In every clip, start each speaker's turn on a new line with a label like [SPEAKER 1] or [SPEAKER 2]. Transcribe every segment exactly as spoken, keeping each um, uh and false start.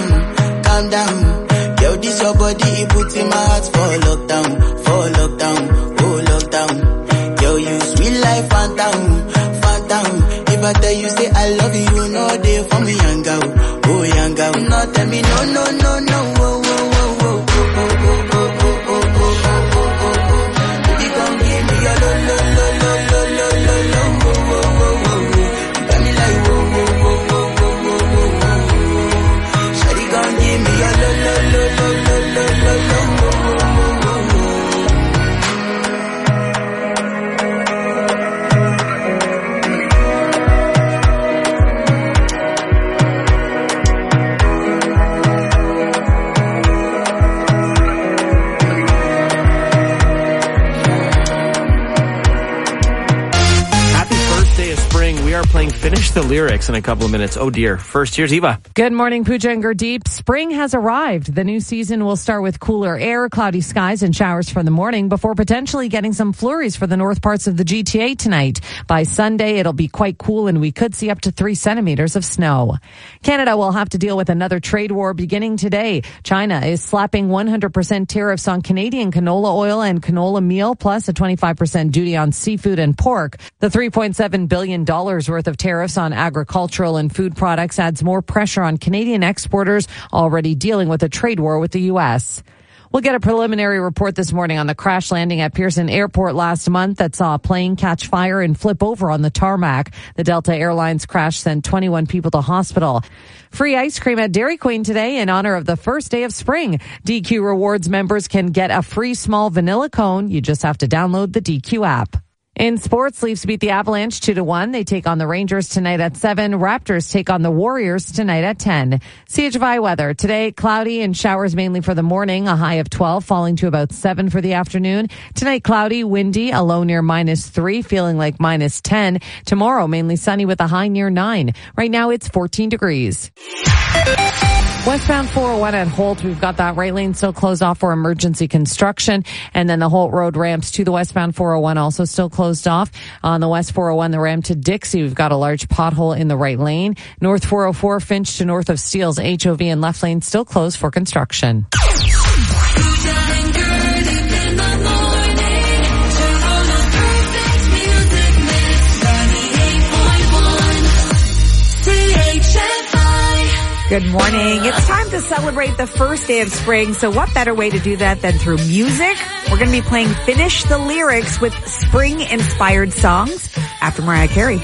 [SPEAKER 1] down, calm down. Yo, this your body, it puts in my heart for lockdown, for lockdown, oh lockdown. Yo, you sweet life, phantom, phantom. If I tell you say I love you, you know they for me, young girl, oh young girl. No, tell me no, no, no, no, oh, oh, oh, oh, oh, oh, oh, oh, oh, oh, oh, oh. Baby, come give me your lo, lo, lo, lo, lo, lo, lo, lo, oh, oh, oh, oh. You got me like whoa, whoa, whoa, whoa, whoa, whoa, whoa. Shawty, come give me your lo, lo, lo, lo, lo, lo, lo, lo, oh, oh, oh, oh.
[SPEAKER 2] We are playing Finish the Lyrics in a couple of minutes. Oh dear. First, here's Eva.
[SPEAKER 3] Good morning, Pooja and Gurdeep. Spring has arrived. The new season will start with cooler air, cloudy skies, and showers for the morning before potentially getting some flurries for the north parts of the G T A tonight. By Sunday, it'll be quite cool and we could see up to three centimeters of snow. Canada will have to deal with another trade war beginning today. China is slapping one hundred percent tariffs on Canadian canola oil and canola meal, plus a twenty-five percent duty on seafood and pork. The three point seven billion dollars worth of tariffs on agricultural and food products adds more pressure on Canadian exporters already dealing with a trade war with the U S. We'll get a preliminary report this morning on the crash landing at Pearson Airport last month that saw a plane catch fire and flip over on the tarmac. The Delta Airlines crash sent twenty-one people to hospital. Free ice cream at Dairy Queen today in honor of the first day of spring. D Q Rewards members can get a free small vanilla cone. You just have to download the D Q app. In sports, Leafs beat the Avalanche two to one. They take on the Rangers tonight at seven. Raptors take on the Warriors tonight at ten. C H V I weather. Today, cloudy and showers mainly for the morning, a high of twelve, falling to about seven for the afternoon. Tonight, cloudy, windy, a low near minus three, feeling like minus ten. Tomorrow, mainly sunny with a high near nine. Right now, it's fourteen degrees. Westbound four oh one at Holt, we've got that right lane still closed off for emergency construction. And then the Holt Road ramps to the westbound four oh one also still closed off. On the west four oh one, the ramp to Dixie, we've got a large pothole in the right lane. North four oh four, Finch to north of Steeles, H O V and left lane still closed for construction.
[SPEAKER 4] Good morning. It's time to celebrate the first day of spring. So what better way to do that than through music? We're going to be playing Finish the Lyrics with spring-inspired songs after Mariah Carey.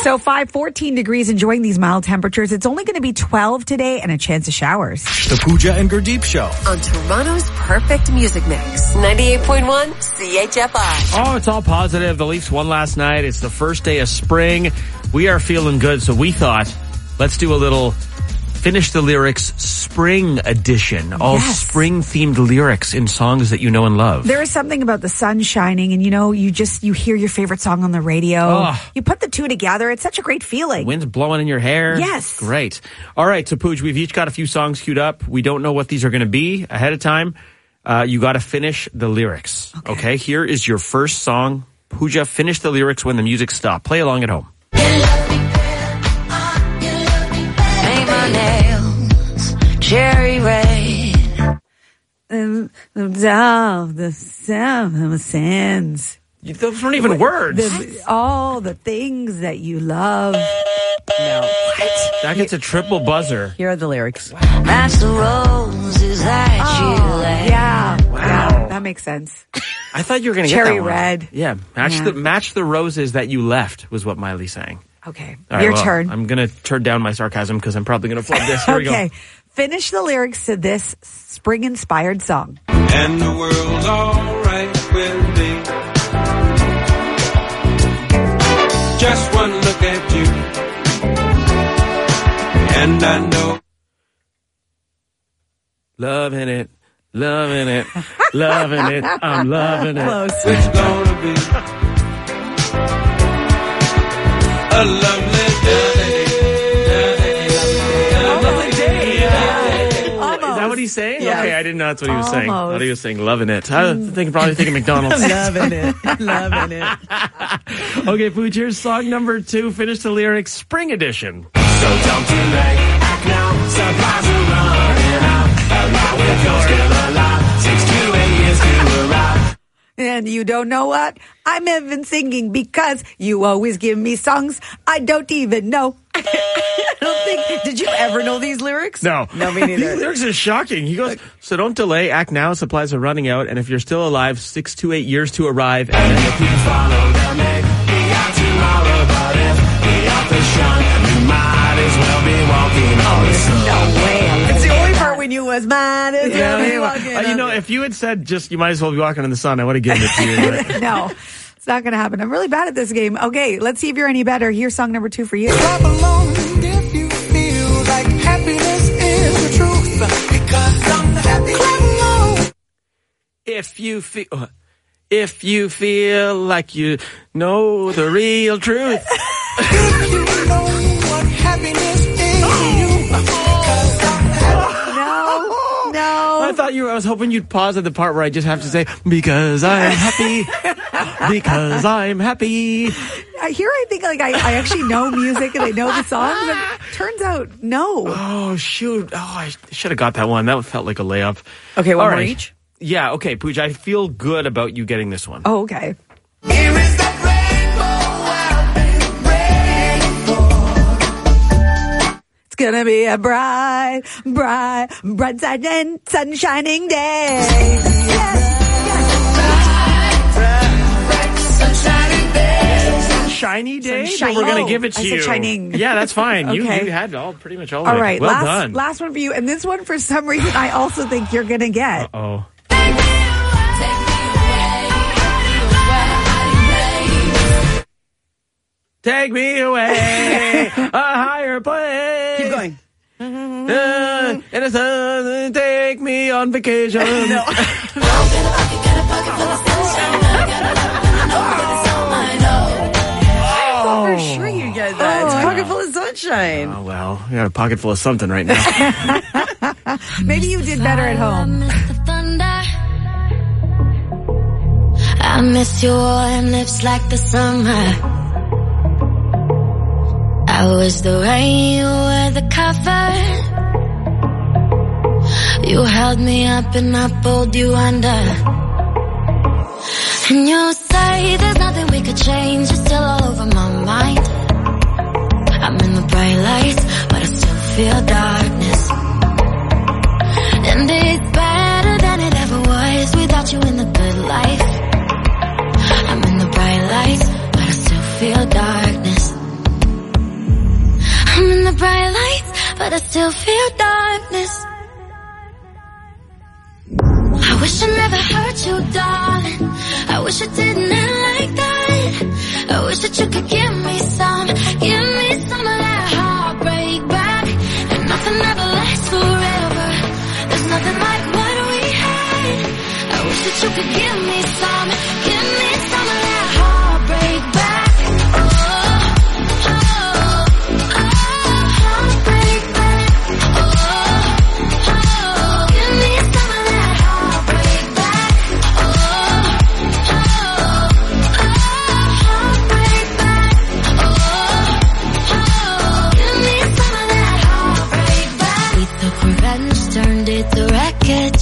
[SPEAKER 4] So five, fourteen degrees, enjoying these mild temperatures. It's only going to be twelve today and a chance of showers.
[SPEAKER 5] The Pooja and Gurdeep Show.
[SPEAKER 6] On Toronto's perfect music mix. ninety-eight point one C H F I.
[SPEAKER 2] Oh, it's all positive. The Leafs won last night. It's the first day of spring. We are feeling good, so we thought, let's do a little Finish the Lyrics Spring Edition. All
[SPEAKER 4] Yes.
[SPEAKER 2] spring-themed lyrics in songs that you know and love.
[SPEAKER 4] There is something about the sun shining and, you know, you just, you hear your favorite song on the radio.
[SPEAKER 2] Oh.
[SPEAKER 4] You put the two together. It's such a great feeling.
[SPEAKER 2] Wind's blowing in your hair.
[SPEAKER 4] Yes.
[SPEAKER 2] Great. All right, so Pooj, we've each got a few songs queued up. We don't know what these are going to be ahead of time. Uh, you got to finish the lyrics. Okay. okay, here is your first song. Pooja, finish the lyrics when the music stops. Play along at home.
[SPEAKER 7] Cherry red.
[SPEAKER 4] Um, down the sound of sands.
[SPEAKER 2] You, those weren't even words.
[SPEAKER 4] The, all the things that you love.
[SPEAKER 3] No. What?
[SPEAKER 2] That gets a triple buzzer.
[SPEAKER 3] Here are the lyrics.
[SPEAKER 7] That's the roses that
[SPEAKER 4] Oh,
[SPEAKER 7] you lay.
[SPEAKER 4] yeah.
[SPEAKER 2] Wow.
[SPEAKER 4] Yeah, that makes sense.
[SPEAKER 2] I thought you were going to get
[SPEAKER 4] Cherry
[SPEAKER 2] that one.
[SPEAKER 4] red.
[SPEAKER 2] Yeah, match
[SPEAKER 4] Yeah.
[SPEAKER 2] the match the roses that you left was what Miley sang.
[SPEAKER 4] Okay.
[SPEAKER 2] All right,
[SPEAKER 4] Your
[SPEAKER 2] well,
[SPEAKER 4] turn.
[SPEAKER 2] I'm going to turn down my sarcasm because I'm probably going to flub this. Here
[SPEAKER 4] okay.
[SPEAKER 2] we go.
[SPEAKER 4] Finish the lyrics to this spring-inspired song.
[SPEAKER 8] And the world's alright with me. Just one look at you, and I know.
[SPEAKER 2] Loving it, loving it, loving it. I'm loving it.
[SPEAKER 4] Close.
[SPEAKER 8] It's gonna be a lovely day.
[SPEAKER 2] Is that what he's saying?
[SPEAKER 4] Yes.
[SPEAKER 2] Okay, I didn't know that's what he was saying. I
[SPEAKER 4] Almost.
[SPEAKER 2] thought he was saying loving it. I was thinking, probably thinking McDonald's.
[SPEAKER 3] Loving it. Loving it.
[SPEAKER 2] Okay, Pooch, here's song number two. Finish the lyrics, Spring Edition.
[SPEAKER 8] So don't delay, act now, supplies are running out. Allow it, you're still alive. Six to eight years to arrive.
[SPEAKER 4] And you don't know what? I'm even singing because you always give me songs I don't even know.
[SPEAKER 3] I don't think. Did you ever know these lyrics?
[SPEAKER 2] No.
[SPEAKER 3] No, me neither.
[SPEAKER 2] These lyrics are shocking. He goes, so don't delay, act now, supplies are running out, and if you're still alive, six to eight years to arrive. And then if you follow them, be out tomorrow, but if we out the shun, you might as well be walking on the sun.
[SPEAKER 4] No way.
[SPEAKER 3] It's the only part we knew was mine. Is
[SPEAKER 2] Yeah,
[SPEAKER 3] really
[SPEAKER 2] yeah,
[SPEAKER 3] walking
[SPEAKER 2] uh, you
[SPEAKER 3] on
[SPEAKER 2] know,
[SPEAKER 3] it.
[SPEAKER 2] if you had said just you might as well be walking in the sun, I would have given it to you. But
[SPEAKER 4] No, it's not going to happen. I'm really bad at this game. Okay, let's see if you're any better. Here's song number two for you.
[SPEAKER 8] Clap along if you feel like happiness is the truth. Because I'm happy. Clap along.
[SPEAKER 2] if you feel, if you feel like you know the real truth.
[SPEAKER 8] If you know what happiness is to you. Because I'm happy.
[SPEAKER 4] No, no.
[SPEAKER 2] I thought you were, I was hoping you'd pause at the part where I just have to say, because I'm happy, because I'm happy.
[SPEAKER 4] I- Here I think like I, I actually know music and I know the songs. And turns out, no.
[SPEAKER 2] Oh, shoot. Oh, I should have got that one. That felt like a layup.
[SPEAKER 3] Okay, one
[SPEAKER 2] All
[SPEAKER 3] more
[SPEAKER 2] right.
[SPEAKER 3] each?
[SPEAKER 2] Yeah, okay, Pooja, I feel good about you getting this one.
[SPEAKER 4] Oh, okay.
[SPEAKER 8] Here is the rainbow I've been waiting for.
[SPEAKER 4] It's gonna be a bright, bright, bright side and sunshining day. Yes,
[SPEAKER 2] Shiny day, but
[SPEAKER 4] Sunshine-
[SPEAKER 2] we're going
[SPEAKER 4] Oh,
[SPEAKER 2] to give it to
[SPEAKER 4] I
[SPEAKER 2] you.
[SPEAKER 4] said shining.
[SPEAKER 2] Yeah, that's fine. You,
[SPEAKER 4] Okay.
[SPEAKER 2] you had all pretty much all of
[SPEAKER 4] All
[SPEAKER 2] it.
[SPEAKER 4] right,
[SPEAKER 2] Well
[SPEAKER 4] last
[SPEAKER 2] done.
[SPEAKER 4] last one for you, and this one for some reason I also think you're gonna get.
[SPEAKER 2] Oh. Take me away, a higher place.
[SPEAKER 3] Keep going.
[SPEAKER 2] Uh, and the sun, take me on vacation.
[SPEAKER 3] No. For sure you get that. It's pocket full of sunshine.
[SPEAKER 2] Oh, well, we got a pocket full of something right now.
[SPEAKER 4] Maybe you did better at home.
[SPEAKER 7] I miss your warm lips like the summer. I was the rain, you were the cover. You held me up and I pulled you under. And you say there's nothing we could change, you're still all over my mind. I'm in the bright lights, but I still feel darkness. And it's better than it ever was without you in the good life. I'm in the bright lights, but I still feel darkness. wish I never hurt you, darling. I wish it didn't end like that. I wish that you could give me some, give me some of that heartbreak back. And nothing ever lasts forever. There's nothing like what we had. I wish that you could give me some, give me some of that heartbreak back. Oh, oh, oh, heartbreak back. Oh, oh, give me some of that heartbreak back. Oh, oh, oh, heartbreak back. Oh, oh, give me some of that heartbreak back. We took revenge, turned it to wreckage.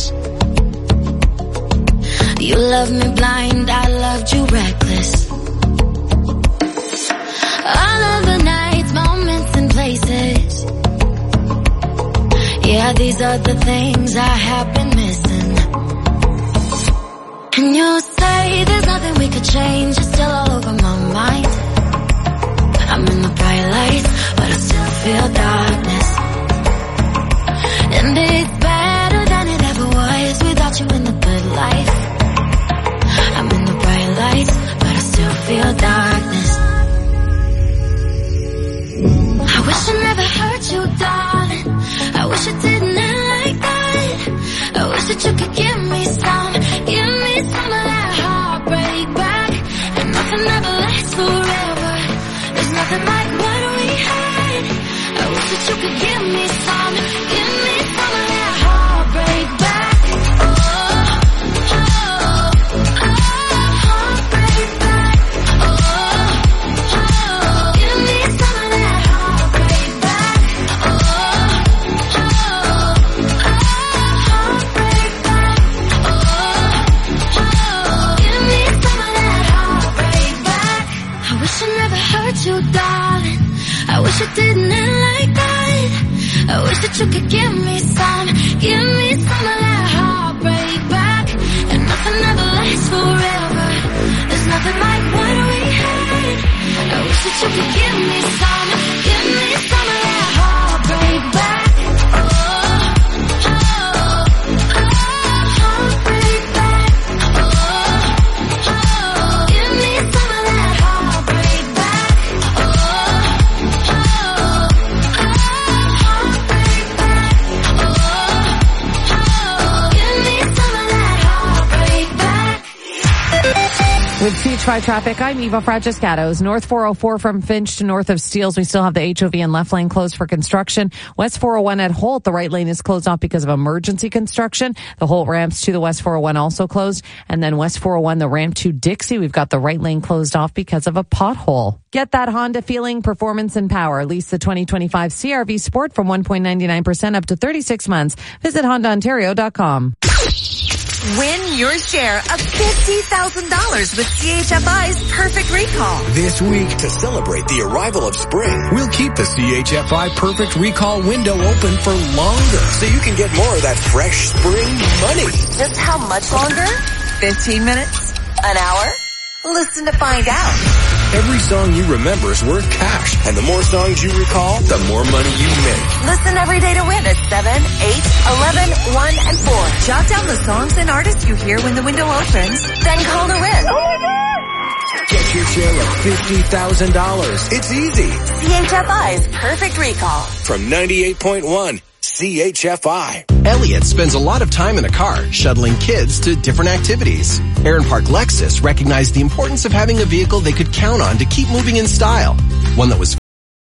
[SPEAKER 7] You loved me blind, I loved you reckless. All of the nights, moments and places. Yeah, these are the things I have been missing. And you say there's nothing we could change, it's still all over my mind. I'm in the bright lights, but I still feel darkness. And it's better than it ever was without you in the good life. I'm in the bright lights, but I still feel darkness. I wish I never hurt you, darling. I wish it didn't end like that. I wish that you could give me some, give me some of that heartbreak back. And nothing ever lasts forever. There's nothing like what we had. I wish that you could give me some, give me some of that heartbreak back. Oh, oh, oh, heartbreak back. Oh, oh, give me some of that heartbreak back. Oh, oh, heartbreak back. Oh, oh, give me some of that heartbreak back. I wish I never hurt you, darling. I wish it didn't end like that. I wish that you could give me some, give me some of that heartbreak back. And nothing ever lasts forever. There's nothing like what we had. I wish that you could give me some, give me some of that heartbreak back. Oh, oh, oh, heartbreak back. Oh, oh, give me some of that heartbreak back. Oh, oh, heartbreak back. Oh, oh, give me some of that heartbreak back.
[SPEAKER 3] With C H five traffic, I'm Eva Fragiscatos. North four oh four from Finch to north of Steeles. We still have the H O V and left lane closed for construction. West four oh one at Holt, the right lane is closed off because of emergency construction. The Holt ramps to the West four oh one also closed. And then West four oh one, the ramp to Dixie, we've got the right lane closed off because of a pothole. Get that Honda feeling, performance, and power. Lease the twenty twenty-five C R V Sport from one point nine nine percent up to thirty-six months. Visit Honda Ontario dot com.
[SPEAKER 4] Win your share of fifty thousand dollars with C H F I's Perfect Recall.
[SPEAKER 5] This week, to celebrate the arrival of spring, we'll keep the C H F I Perfect Recall window open for longer so you can get more of that fresh spring money.
[SPEAKER 6] Just how much longer?
[SPEAKER 4] fifteen minutes?
[SPEAKER 6] An hour? Listen to find out.
[SPEAKER 5] Every song you remember is worth cash, and the more songs you recall, the more money you make.
[SPEAKER 6] Listen every day to win at seven, eight, eleven, one, and four.
[SPEAKER 4] Jot down the songs and artists you hear when the window opens.
[SPEAKER 6] Then call to win.
[SPEAKER 5] Get your share of fifty thousand dollars. It's easy.
[SPEAKER 6] C H F I's Perfect Recall.
[SPEAKER 5] From ninety-eight point one C H F I.
[SPEAKER 9] Elliot spends a lot of time in the car, shuttling kids to different activities. Aaron Park Lexus recognized the importance of having a vehicle they could count on to keep moving in style. One that was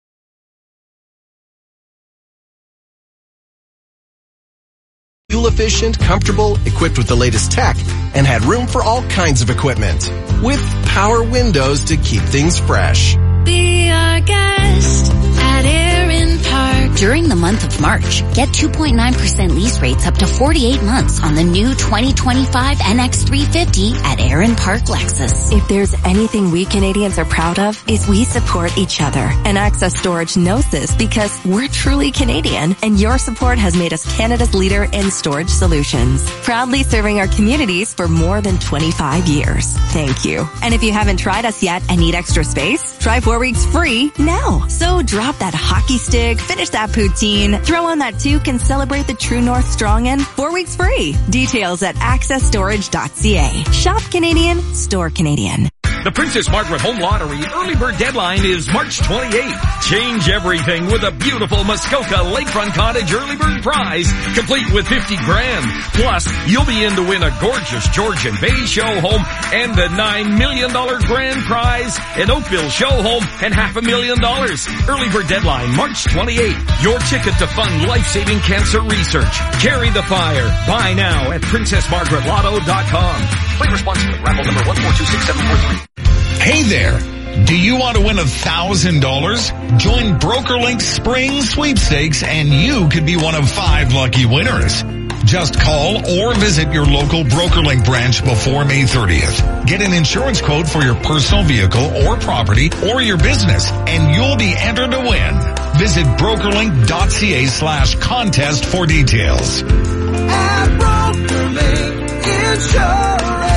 [SPEAKER 9] fuel efficient, comfortable, equipped with the latest tech, and had room for all kinds of equipment. With power windows to keep things fresh.
[SPEAKER 7] Be our guest at Aaron Park.
[SPEAKER 10] During the month of March, get two point nine percent lease rates up to forty-eight months on the new twenty twenty-five N X three fifty at Aaron Park Lexus.
[SPEAKER 11] If there's anything we Canadians are proud of, is we support each other. And Access Storage knows this because we're truly Canadian, and your support has made us Canada's leader in storage solutions. Proudly serving our communities for more than twenty-five years. Thank you. And if you haven't tried us yet and need extra space, try four weeks free now. So drive Drop that hockey stick, finish that poutine, throw on that toque, and celebrate the True North Strong In four weeks free. Details at access storage dot c a. Shop Canadian, store Canadian.
[SPEAKER 12] The Princess Margaret Home Lottery early bird deadline is March twenty-eighth. Change everything with a beautiful Muskoka Lakefront Cottage early bird prize, complete with fifty grand. Plus, you'll be in to win a gorgeous Georgian Bay show home and the nine million dollars grand prize, an Oakville show home, and half a million dollars. Early bird deadline March twenty-eighth. Your ticket to fund life-saving cancer research. Carry the fire. Buy now at princess margaret lotto dot com. Play responsibly. Raffle number one four two six seven four three.
[SPEAKER 13] Hey there. Do you want to win a thousand dollars? Join BrokerLink Spring Sweepstakes and you could be one of five lucky winners. Just call or visit your local BrokerLink branch before May thirtieth. Get an insurance quote for your personal vehicle or property or your business and you'll be entered to win. Visit brokerlink dot c a slash contest for details.
[SPEAKER 8] At BrokerLink Insurance.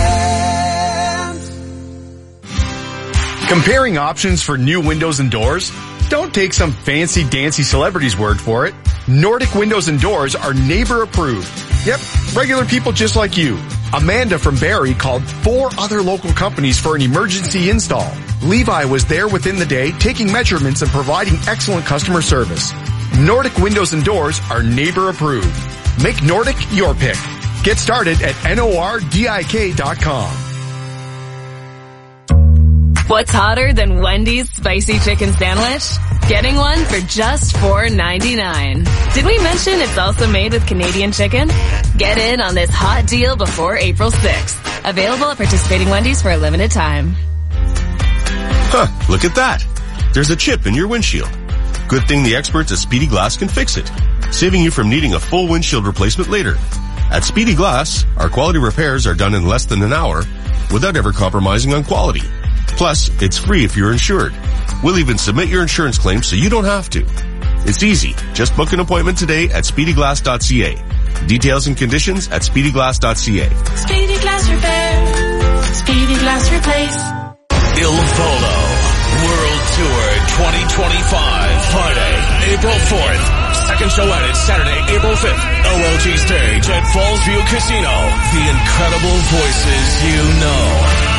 [SPEAKER 14] Comparing options for new windows and doors? Don't take some fancy dancy celebrity's word for it. Nordic Windows and Doors are neighbor approved. Yep, regular people just like you. Amanda from Barrie called four other local companies for an emergency install. Levi was there within the day taking measurements and providing excellent customer service. Nordic Windows and Doors are neighbor approved. Make Nordic your pick. Get started at nordik dot com.
[SPEAKER 15] What's hotter than Wendy's spicy chicken sandwich? Getting one for just four ninety-nine. Did we mention it's also made with Canadian chicken? Get in on this hot deal before April sixth. Available at participating Wendy's for a limited time.
[SPEAKER 16] Huh, look at that. There's a chip in your windshield. Good thing the experts at Speedy Glass can fix it, saving you from needing a full windshield replacement later. At Speedy Glass, our quality repairs are done in less than an hour without ever compromising on quality. Plus, it's free if you're insured. We'll even submit your insurance claim so you don't have to. It's easy. Just book an appointment today at speedy glass dot c a. Details and conditions at speedy glass dot c a.
[SPEAKER 8] Speedy Glass Repair. Speedy Glass Replace.
[SPEAKER 5] Il Volo World Tour twenty twenty-five. Friday, April fourth. Second show at it Saturday, April fifth. O L G stage at Fallsview Casino. The incredible voices you know.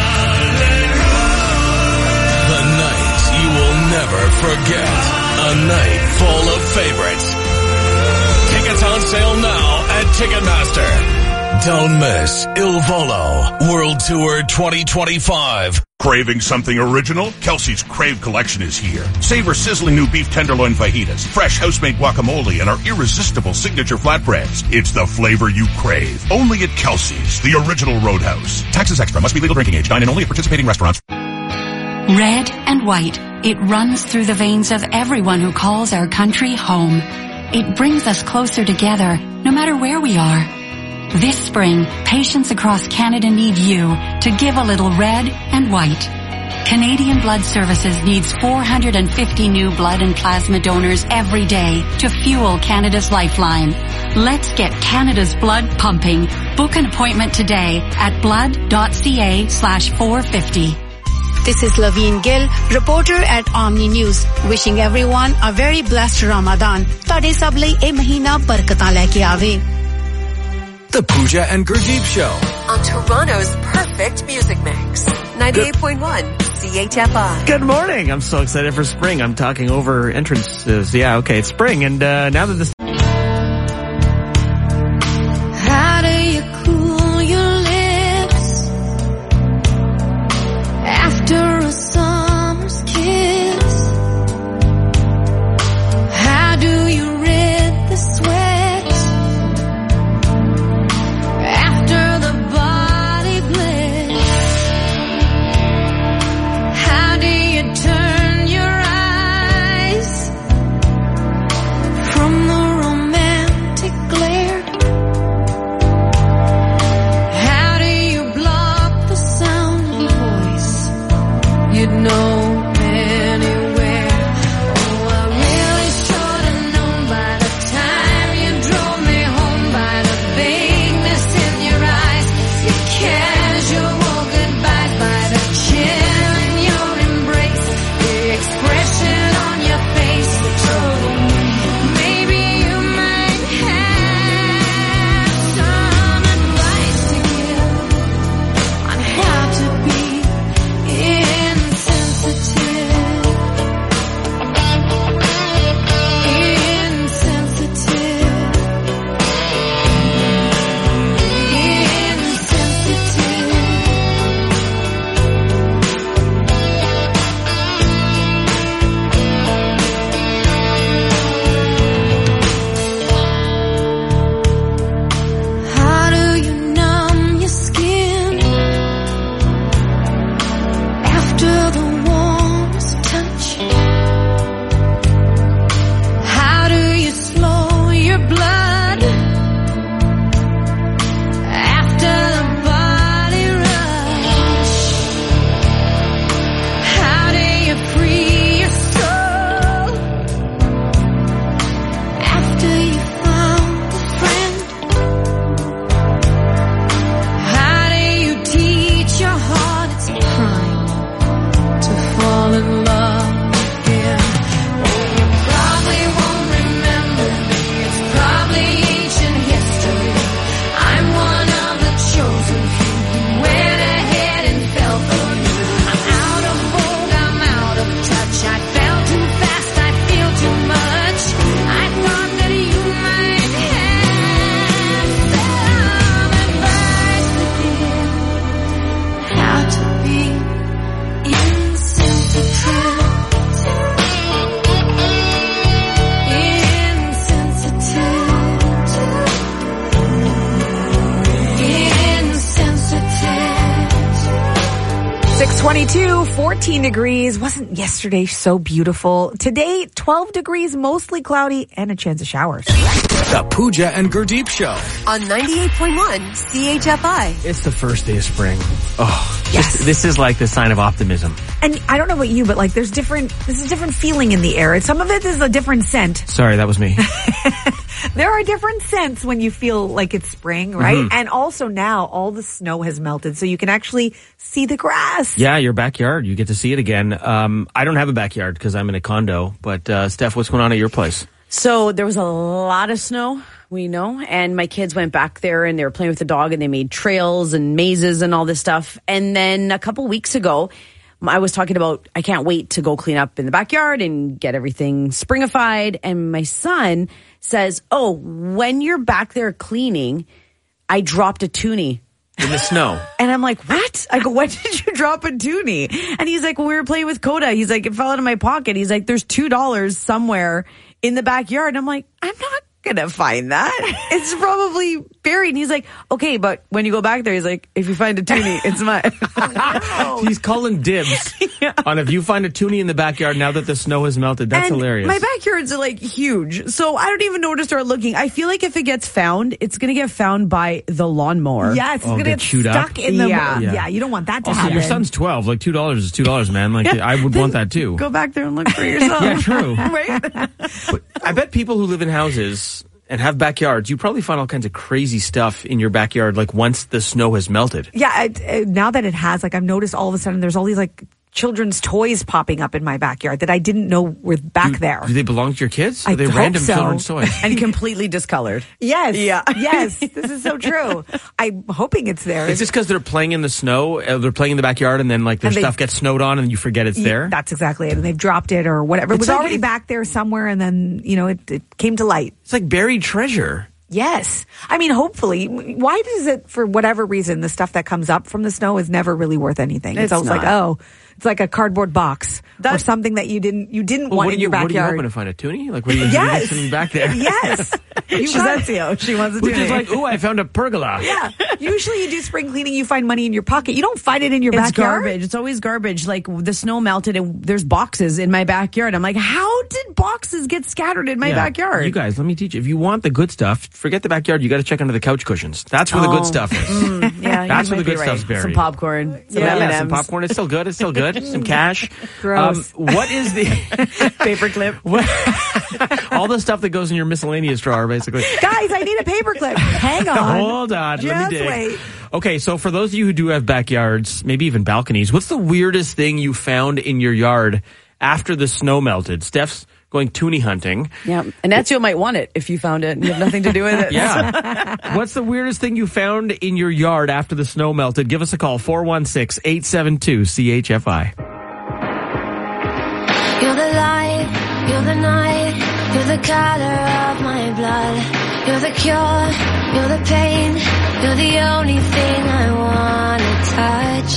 [SPEAKER 5] A night you will never forget. A night full of favorites. Tickets on sale now at Ticketmaster. Don't miss Il Volo World Tour twenty twenty-five.
[SPEAKER 17] Craving something original? Kelsey's Crave Collection is here. Savor sizzling new beef tenderloin fajitas, fresh house-made guacamole, and our irresistible signature flatbreads. It's the flavor you crave. Only at Kelsey's, the original Roadhouse. Taxes extra. Must be legal drinking age. Dine in only at participating restaurants.
[SPEAKER 18] Red and white, it runs through the veins of everyone who calls our country home. It brings us closer together, no matter where we are. This spring, patients across Canada need you to give a little red and white. Canadian Blood Services needs four hundred fifty new blood and plasma donors every day to fuel Canada's lifeline. Let's get Canada's blood pumping. Book an appointment today at blood dot c a slash four fifty.
[SPEAKER 19] This is Laveen Gill, reporter at Omni News, wishing everyone a very blessed Ramadan. Tade sab lai eh mahina barakatan leke aave.
[SPEAKER 5] The Pooja and Gurdeep Show.
[SPEAKER 6] On Toronto's perfect music mix. ninety-eight point one C H F I.
[SPEAKER 2] Good morning. I'm so excited for spring. I'm talking over entrances. Yeah, okay, it's spring. And uh, now that this...
[SPEAKER 8] How do you cool your lips after a summer's kiss? How do you rid the sweat after the body bliss? How do you turn your eyes from the
[SPEAKER 4] six twenty-two, fourteen degrees. Wasn't yesterday so beautiful? Today, twelve degrees, mostly cloudy, and a chance of showers.
[SPEAKER 20] The Pooja and Gurdeep Show.
[SPEAKER 6] On ninety-eight point one C H F I.
[SPEAKER 2] It's the first day of spring. Oh,
[SPEAKER 4] Yes.
[SPEAKER 2] just, this is like the sign of optimism.
[SPEAKER 4] And I don't know about you, but like there's different, there's a different feeling in the air. Some of it is a different scent.
[SPEAKER 2] Sorry, that was me.
[SPEAKER 4] There are different scents when you feel like it's spring, right?
[SPEAKER 2] Mhm.
[SPEAKER 4] And also now all the snow has melted, so you can actually see the grass.
[SPEAKER 2] Yeah, your backyard. You get to see it again. Um, I don't have a backyard because I'm in a condo. But uh, Steph, what's going on at your place?
[SPEAKER 21] So there was a lot of snow, we know, and my kids went back there and they were playing with the dog and they made trails and mazes and all this stuff. And then a couple weeks ago, I was talking about I can't wait to go clean up in the backyard and get everything springified. And my son says, oh, when you're back there cleaning, I dropped a toonie.
[SPEAKER 2] In the snow.
[SPEAKER 21] And I'm like, what? I go, when did you drop a toonie? And he's like, when we were playing with Coda, he's like, it fell out of my pocket. He's like, there's two dollars somewhere in the backyard. And I'm like, I'm not going to find that. It's probably buried. And he's like, okay, but when you go back there, he's like, if you find a toonie, it's mine.
[SPEAKER 2] He's calling dibs on if you find a toonie in the backyard now that the snow has melted. That's
[SPEAKER 21] And
[SPEAKER 2] hilarious.
[SPEAKER 21] My backyards are like huge. So I don't even know where to start looking. I feel like if it gets found, it's going to get found by the lawnmower.
[SPEAKER 4] Yeah, it's
[SPEAKER 2] Oh,
[SPEAKER 4] going to
[SPEAKER 2] get
[SPEAKER 4] get
[SPEAKER 2] chewed up?
[SPEAKER 4] stuck in the...
[SPEAKER 21] Yeah.
[SPEAKER 4] Yeah.
[SPEAKER 2] Yeah.
[SPEAKER 4] you don't want that to
[SPEAKER 2] Also,
[SPEAKER 4] happen.
[SPEAKER 2] your son's twelve. Like two dollars is two dollars, man. Like
[SPEAKER 21] Yeah.
[SPEAKER 2] I would want that too.
[SPEAKER 21] Go back there and look for yourself.
[SPEAKER 2] Yeah, true.
[SPEAKER 21] Right?
[SPEAKER 2] I bet people who live in houses and have backyards, you probably find all kinds of crazy stuff in your backyard. Like once the snow has melted.
[SPEAKER 4] Yeah, I, uh, now that it has, like I've noticed all of a sudden there's all these like children's toys popping up in my backyard that I didn't know were back there.
[SPEAKER 2] Do they belong to your kids? Are
[SPEAKER 4] I
[SPEAKER 2] they
[SPEAKER 4] hope
[SPEAKER 2] random
[SPEAKER 4] so.
[SPEAKER 2] children's toys?
[SPEAKER 21] And completely discolored.
[SPEAKER 4] Yes.
[SPEAKER 21] Yeah.
[SPEAKER 4] Yes. This is so true. I'm hoping it's there.
[SPEAKER 2] Is this because they're playing in the snow? Uh, they're playing in the backyard, and then like their
[SPEAKER 4] And they-
[SPEAKER 2] stuff gets snowed on, and you forget it's there.
[SPEAKER 4] That's exactly it. And they've dropped it or whatever. It
[SPEAKER 2] It's
[SPEAKER 4] was
[SPEAKER 2] like
[SPEAKER 4] already
[SPEAKER 2] it-
[SPEAKER 4] back there somewhere, and then you know it, it came to light.
[SPEAKER 2] It's like buried treasure.
[SPEAKER 4] Yes. I mean, hopefully. Why does it, for whatever reason, the stuff that comes up from the snow is never really worth anything? It's,
[SPEAKER 21] It's
[SPEAKER 4] always like,
[SPEAKER 21] not.
[SPEAKER 4] oh, it's like a cardboard box or something that you didn't you didn't
[SPEAKER 2] Well,
[SPEAKER 4] want
[SPEAKER 2] what,
[SPEAKER 4] in
[SPEAKER 2] are you,
[SPEAKER 4] your
[SPEAKER 2] what are you
[SPEAKER 4] backyard.
[SPEAKER 2] hoping to find? A toonie? Like what are you
[SPEAKER 4] Yes.
[SPEAKER 2] doing back there?
[SPEAKER 4] Yes. You
[SPEAKER 21] She's
[SPEAKER 4] got-
[SPEAKER 21] Ezio. She wants a
[SPEAKER 2] Which
[SPEAKER 21] toonie.
[SPEAKER 2] is like, ooh, I found a pergola.
[SPEAKER 4] Yeah. Usually you do spring cleaning, you find money in your pocket. You don't find it in your
[SPEAKER 21] It's
[SPEAKER 4] backyard.
[SPEAKER 21] garbage. It's always garbage. Like the snow melted and there's boxes in my backyard. I'm like, how did boxes get scattered in my
[SPEAKER 2] Yeah.
[SPEAKER 21] backyard?
[SPEAKER 2] You guys, let me teach you. If you want the good stuff, forget the backyard. You got to check under the couch cushions. That's where the
[SPEAKER 21] Oh.
[SPEAKER 2] good stuff is.
[SPEAKER 21] Mm, yeah,
[SPEAKER 2] That's
[SPEAKER 21] you
[SPEAKER 2] where the
[SPEAKER 21] might be
[SPEAKER 2] good
[SPEAKER 21] right.
[SPEAKER 2] stuff's buried.
[SPEAKER 21] Some popcorn. Some
[SPEAKER 2] yeah,
[SPEAKER 21] M and M's.
[SPEAKER 2] some popcorn. It's still good. It's still good. Some cash.
[SPEAKER 21] Gross.
[SPEAKER 2] Um, what is the
[SPEAKER 21] paperclip?
[SPEAKER 2] All the stuff that goes in your miscellaneous drawer, basically.
[SPEAKER 4] Guys, I need a paperclip. Hang on.
[SPEAKER 2] Hold on. Let
[SPEAKER 4] Just
[SPEAKER 2] me dig.
[SPEAKER 4] wait.
[SPEAKER 2] Okay, so for those of you who do have backyards, maybe even balconies, what's the weirdest thing you found in your yard after the snow melted? Steph's going toonie hunting.
[SPEAKER 21] Yeah, and Ezio might want it if you found it and you have nothing to do with it.
[SPEAKER 2] Yeah. What's the weirdest thing you found in your yard after the snow melted? Give us a call, four one six, eight seven two, C H F I.
[SPEAKER 7] You're the light, you're the night, you're the color of my blood. You're the cure, you're the pain, you're the only thing I wanna touch.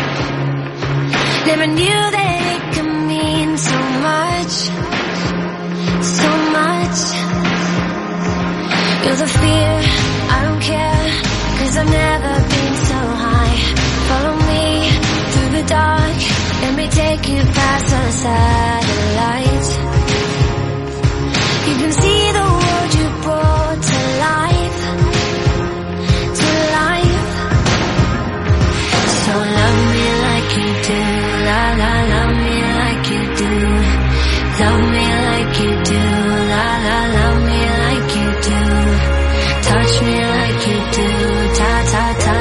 [SPEAKER 7] Never knew that it could mean so much, so much. You're the fear, I don't care, cause I've never been so high. Follow me through the dark, let me take you past the satellites. You can see the world you brought to life, to life. So love me like you do, la la, love me like you do. Love me like you do, la la, love me like you do. Touch me like you do, ta ta ta.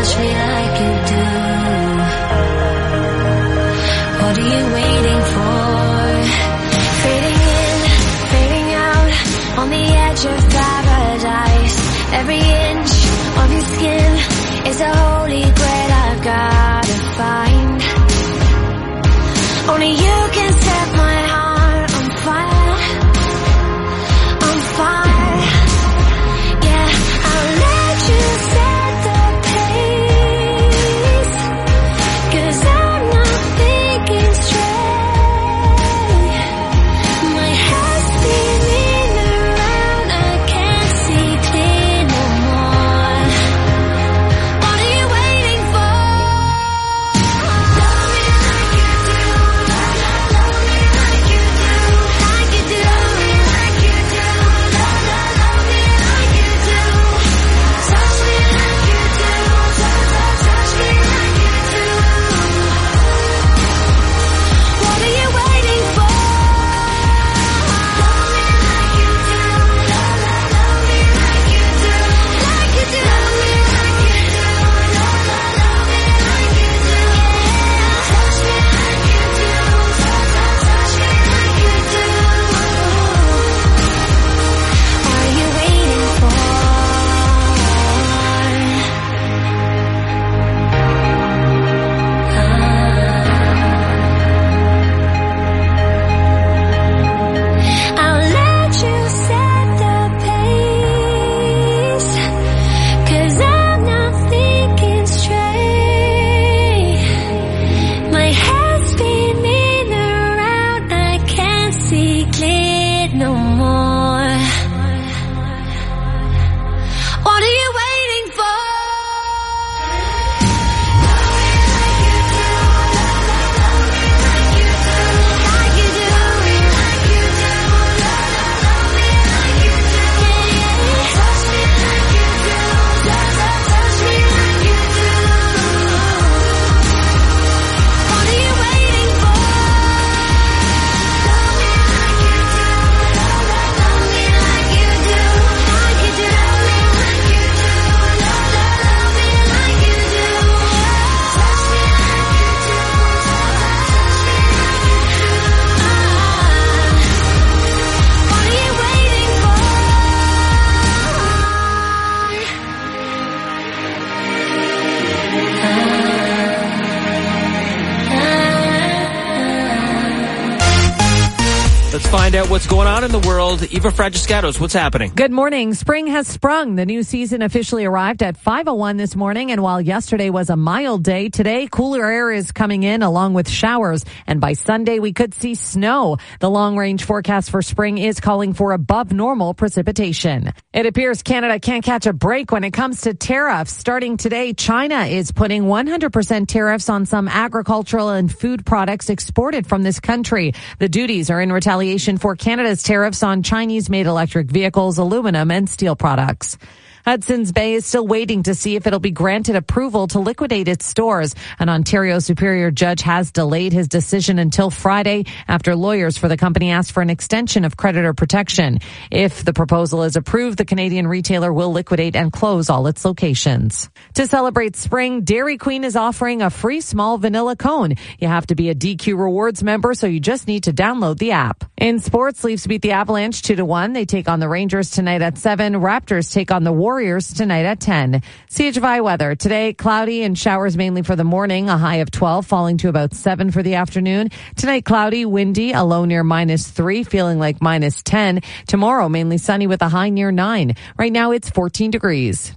[SPEAKER 2] find out what's going on in the world. Eva Fragiscatos, what's happening?
[SPEAKER 3] Good morning. Spring has sprung. The new season officially arrived at five oh one this morning, and while yesterday was a mild day, today cooler air is coming in along with showers, and by Sunday we could see snow. The long-range forecast for spring is calling for above normal precipitation. It appears Canada can't catch a break when it comes to tariffs. Starting today, China is putting one hundred percent tariffs on some agricultural and food products exported from this country. The duties are in retaliation for Canada's tariffs on Chinese-made electric vehicles, aluminum, and steel products. Hudson's Bay is still waiting to see if it'll be granted approval to liquidate its stores. An Ontario Superior Judge has delayed his decision until Friday after lawyers for the company asked for an extension of creditor protection. If the proposal is approved, the Canadian retailer will liquidate and close all its locations. To celebrate spring, Dairy Queen is offering a free small vanilla cone. You have to be a D Q Rewards member, so you just need to download the app. In sports, Leafs beat the Avalanche two to one. They take on the Rangers tonight at seven. Raptors take on the Warriors Warriors tonight at ten. C H V I weather. Today, cloudy and showers mainly for the morning, a high of twelve, falling to about seven for the afternoon. Tonight, cloudy, windy, a low near minus three, feeling like minus ten. Tomorrow, mainly sunny with a high near nine. Right now, it's fourteen degrees.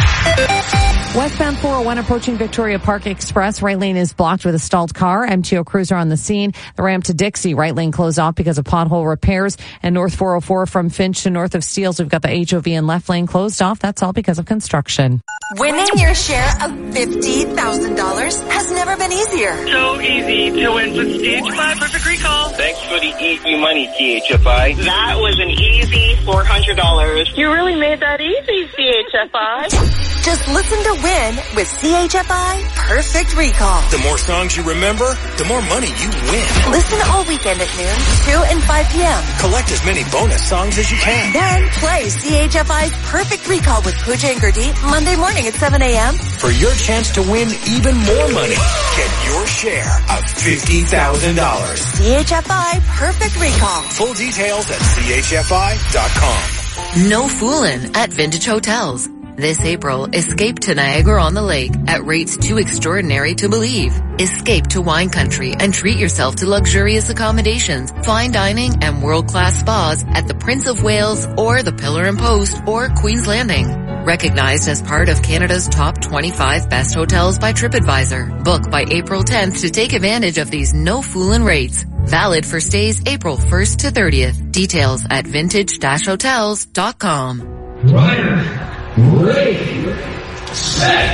[SPEAKER 3] Westbound four oh one approaching Victoria Park Express. Right lane is blocked with a stalled car. M T O Cruiser on the scene. The ramp to Dixie, right lane closed off because of pothole repairs. And North four oh four from Finch to north of Steeles, we've got the H O V and left lane closed off. That's all because of construction.
[SPEAKER 6] Winning your share of fifty thousand dollars has never been easier.
[SPEAKER 1] So easy to win with C H F I Perfect Recall.
[SPEAKER 22] Thanks for the easy money, C H F I.
[SPEAKER 1] That was an easy four hundred dollars. You really made that easy, C H F I.
[SPEAKER 6] Just listen to win with C H F I Perfect Recall.
[SPEAKER 5] The more songs you remember, the more money you win.
[SPEAKER 6] Listen all weekend at noon, two and five p.m.
[SPEAKER 5] Collect as many bonus songs as you can.
[SPEAKER 6] Then play C H F I's Perfect Recall with Pooja and Gurdeep Monday morning at seven a.m.
[SPEAKER 5] For your chance to win even more money. Get your share of fifty thousand dollars.
[SPEAKER 6] C H F I Perfect Recall.
[SPEAKER 5] Full details at C H F I dot com.
[SPEAKER 23] No foolin' at Vintage Hotels. This April, escape to Niagara-on-the-Lake at rates too extraordinary to believe. Escape to wine country and treat yourself to luxurious accommodations, fine dining, and world-class spas at the Prince of Wales or the Pillar and Post or Queen's Landing. Recognized as part of Canada's top twenty-five best hotels by TripAdvisor. Book by April tenth to take advantage of these no-foolin' rates. Valid for stays April first to thirtieth. Details at vintage dash hotels dot com.
[SPEAKER 8] Ryder. Ready, set,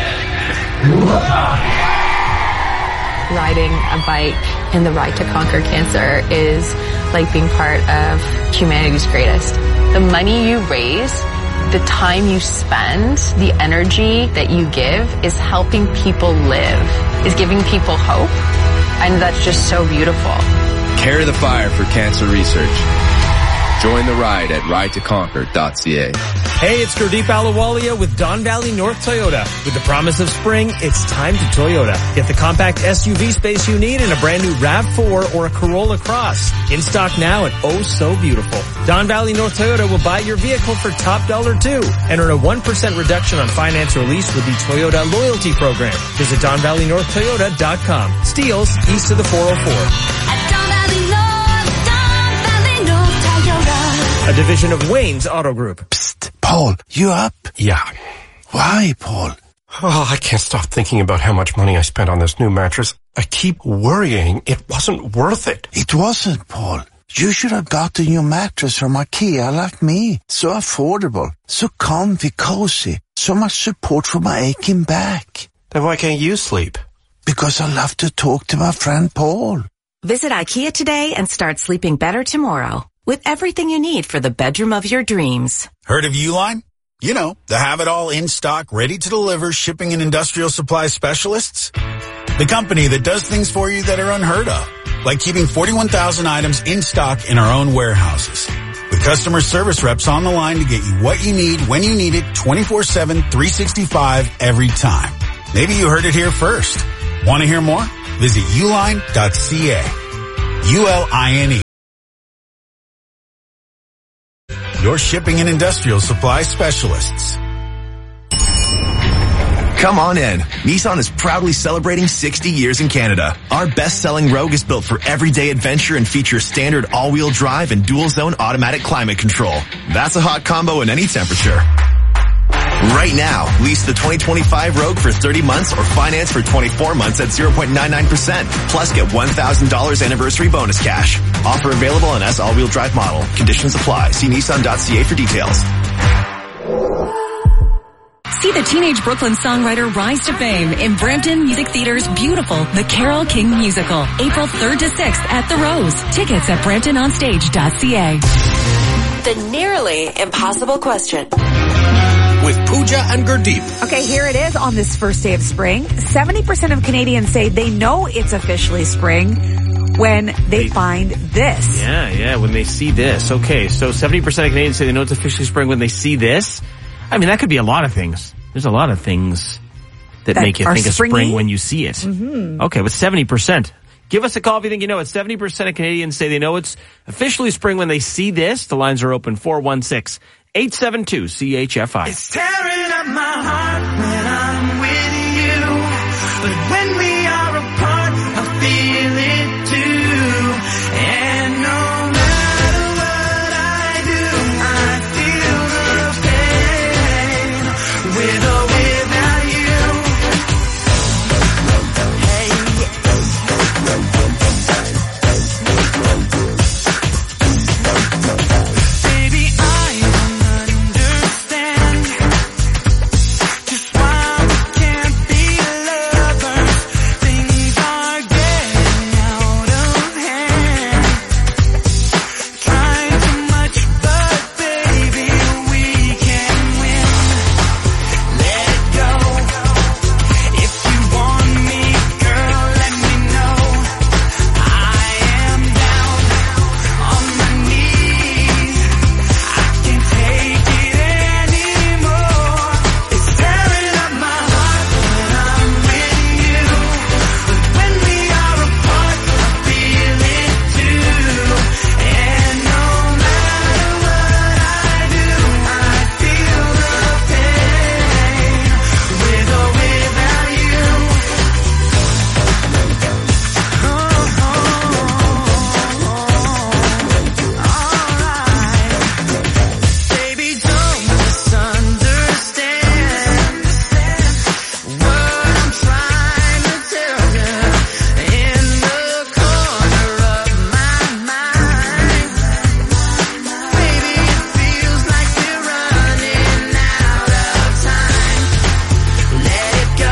[SPEAKER 24] riding a bike in the Ride to Conquer Cancer is like being part of humanity's greatest. The money you raise, the time you spend, the energy that you give is helping people live, is giving people hope, and that's just so beautiful.
[SPEAKER 25] Carry the fire for cancer research. Join the ride at ride to conquer dot c a.
[SPEAKER 2] Hey, it's Gurdeep Ahluwalia with Don Valley North Toyota. With the promise of spring, it's time to Toyota. Get the compact S U V space you need in a brand new RAV four or a Corolla Cross. In stock now and oh so beautiful. Don Valley North Toyota will buy your vehicle for top dollar too. And earn a one percent reduction on finance or lease with the Toyota Loyalty Program. Visit don valley north toyota dot com. Steeles, east of the four oh four.
[SPEAKER 7] At Don Valley North, Don Valley North Toyota.
[SPEAKER 2] A division of Wayne's Auto Group.
[SPEAKER 26] Psst, Paul, you up?
[SPEAKER 27] Yeah.
[SPEAKER 26] Why, Paul?
[SPEAKER 27] Oh, I can't stop thinking about how much money I spent on this new mattress. I keep worrying it wasn't worth it.
[SPEAKER 26] It wasn't, Paul. You should have gotten your mattress from IKEA like me. So affordable, so comfy, cozy, so much support for my aching back.
[SPEAKER 27] Then why can't you sleep?
[SPEAKER 26] Because I love to talk to my friend Paul.
[SPEAKER 28] Visit IKEA today and start sleeping better tomorrow with everything you need for the bedroom of your dreams.
[SPEAKER 29] Heard of Uline? You know, the have-it-all in stock, ready to deliver shipping and industrial supply specialists. The company that does things for you that are unheard of, like keeping forty-one thousand items in stock in our own warehouses. With customer service reps on the line to get you what you need when you need it twenty-four seven, three sixty-five every time. Maybe you heard it here first. Want to hear more? Visit uline dot c a. U L I N E. Your shipping and industrial supply specialists.
[SPEAKER 9] Come on in. Nissan is proudly celebrating sixty years in Canada. Our best-selling Rogue is built for everyday adventure and features standard all-wheel drive and dual-zone automatic climate control. That's a hot combo in any temperature. Right now, lease the twenty twenty-five Rogue for thirty months or finance for twenty-four months at zero point nine nine percent. Plus, get one thousand dollars anniversary bonus cash. Offer available on S all-wheel drive model. Conditions apply. See Nissan dot C A for details.
[SPEAKER 10] See the teenage Brooklyn songwriter rise to fame in Brampton Music Theater's beautiful The Carole King Musical, April third to sixth at The Rose. Tickets at brampton on stage dot c a.
[SPEAKER 6] The nearly impossible question.
[SPEAKER 20] With Pooja and Gurdeep.
[SPEAKER 4] Okay, here it is on this first day of spring. seventy percent of Canadians say they know it's officially spring when they, they find this.
[SPEAKER 2] Yeah, yeah, when they see this. Okay, so seventy percent of Canadians say they know it's officially spring when they see this. I mean, that could be a lot of things. There's a lot of things that, that make you think springy? Of spring when you see it. Mm-hmm. Okay, but seventy percent. Give us a call if you think you know it. seventy percent of Canadians say they know it's officially spring when they see this. The lines are open. four one six, eight seven two, C H F I.
[SPEAKER 8] It's tearing up my heart when I'm with you. But when we are apart, I feel it too. And no matter what I do, I feel the pain. With or without you. Hey, baby, I don't understand just why we can't be lovers. Things are getting out of hand. Trying too much, but baby, we can win. Let it go. If you want me, girl, let me know. I am down on my knees. I can't take it anymore. It's tearing up my heart when I'm with you. But when we are apart, I feel it too. And no matter what I do, I feel the pain. With or without you. Baby, don't misunderstand what I'm trying to tell you. In the corner of my mind, baby, it feels like we're running out of time. Let it go.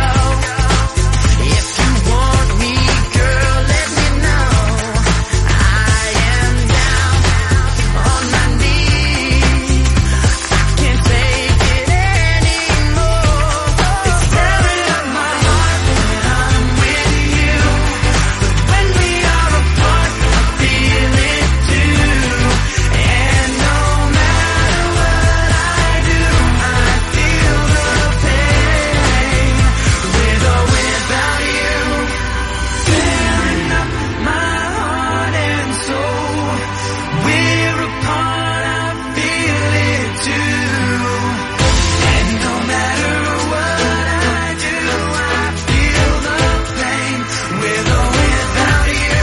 [SPEAKER 8] If you want me, girl, let me know. I am down on my knees. I can't take it anymore. It's tearing up my heart when I'm with you. But when we are apart, I feel it too. And no matter what I do, I feel the pain. With or without you. Tearing up my heart and soul. We're apart, I feel it too. And no matter what I do, I feel the pain. With or without you.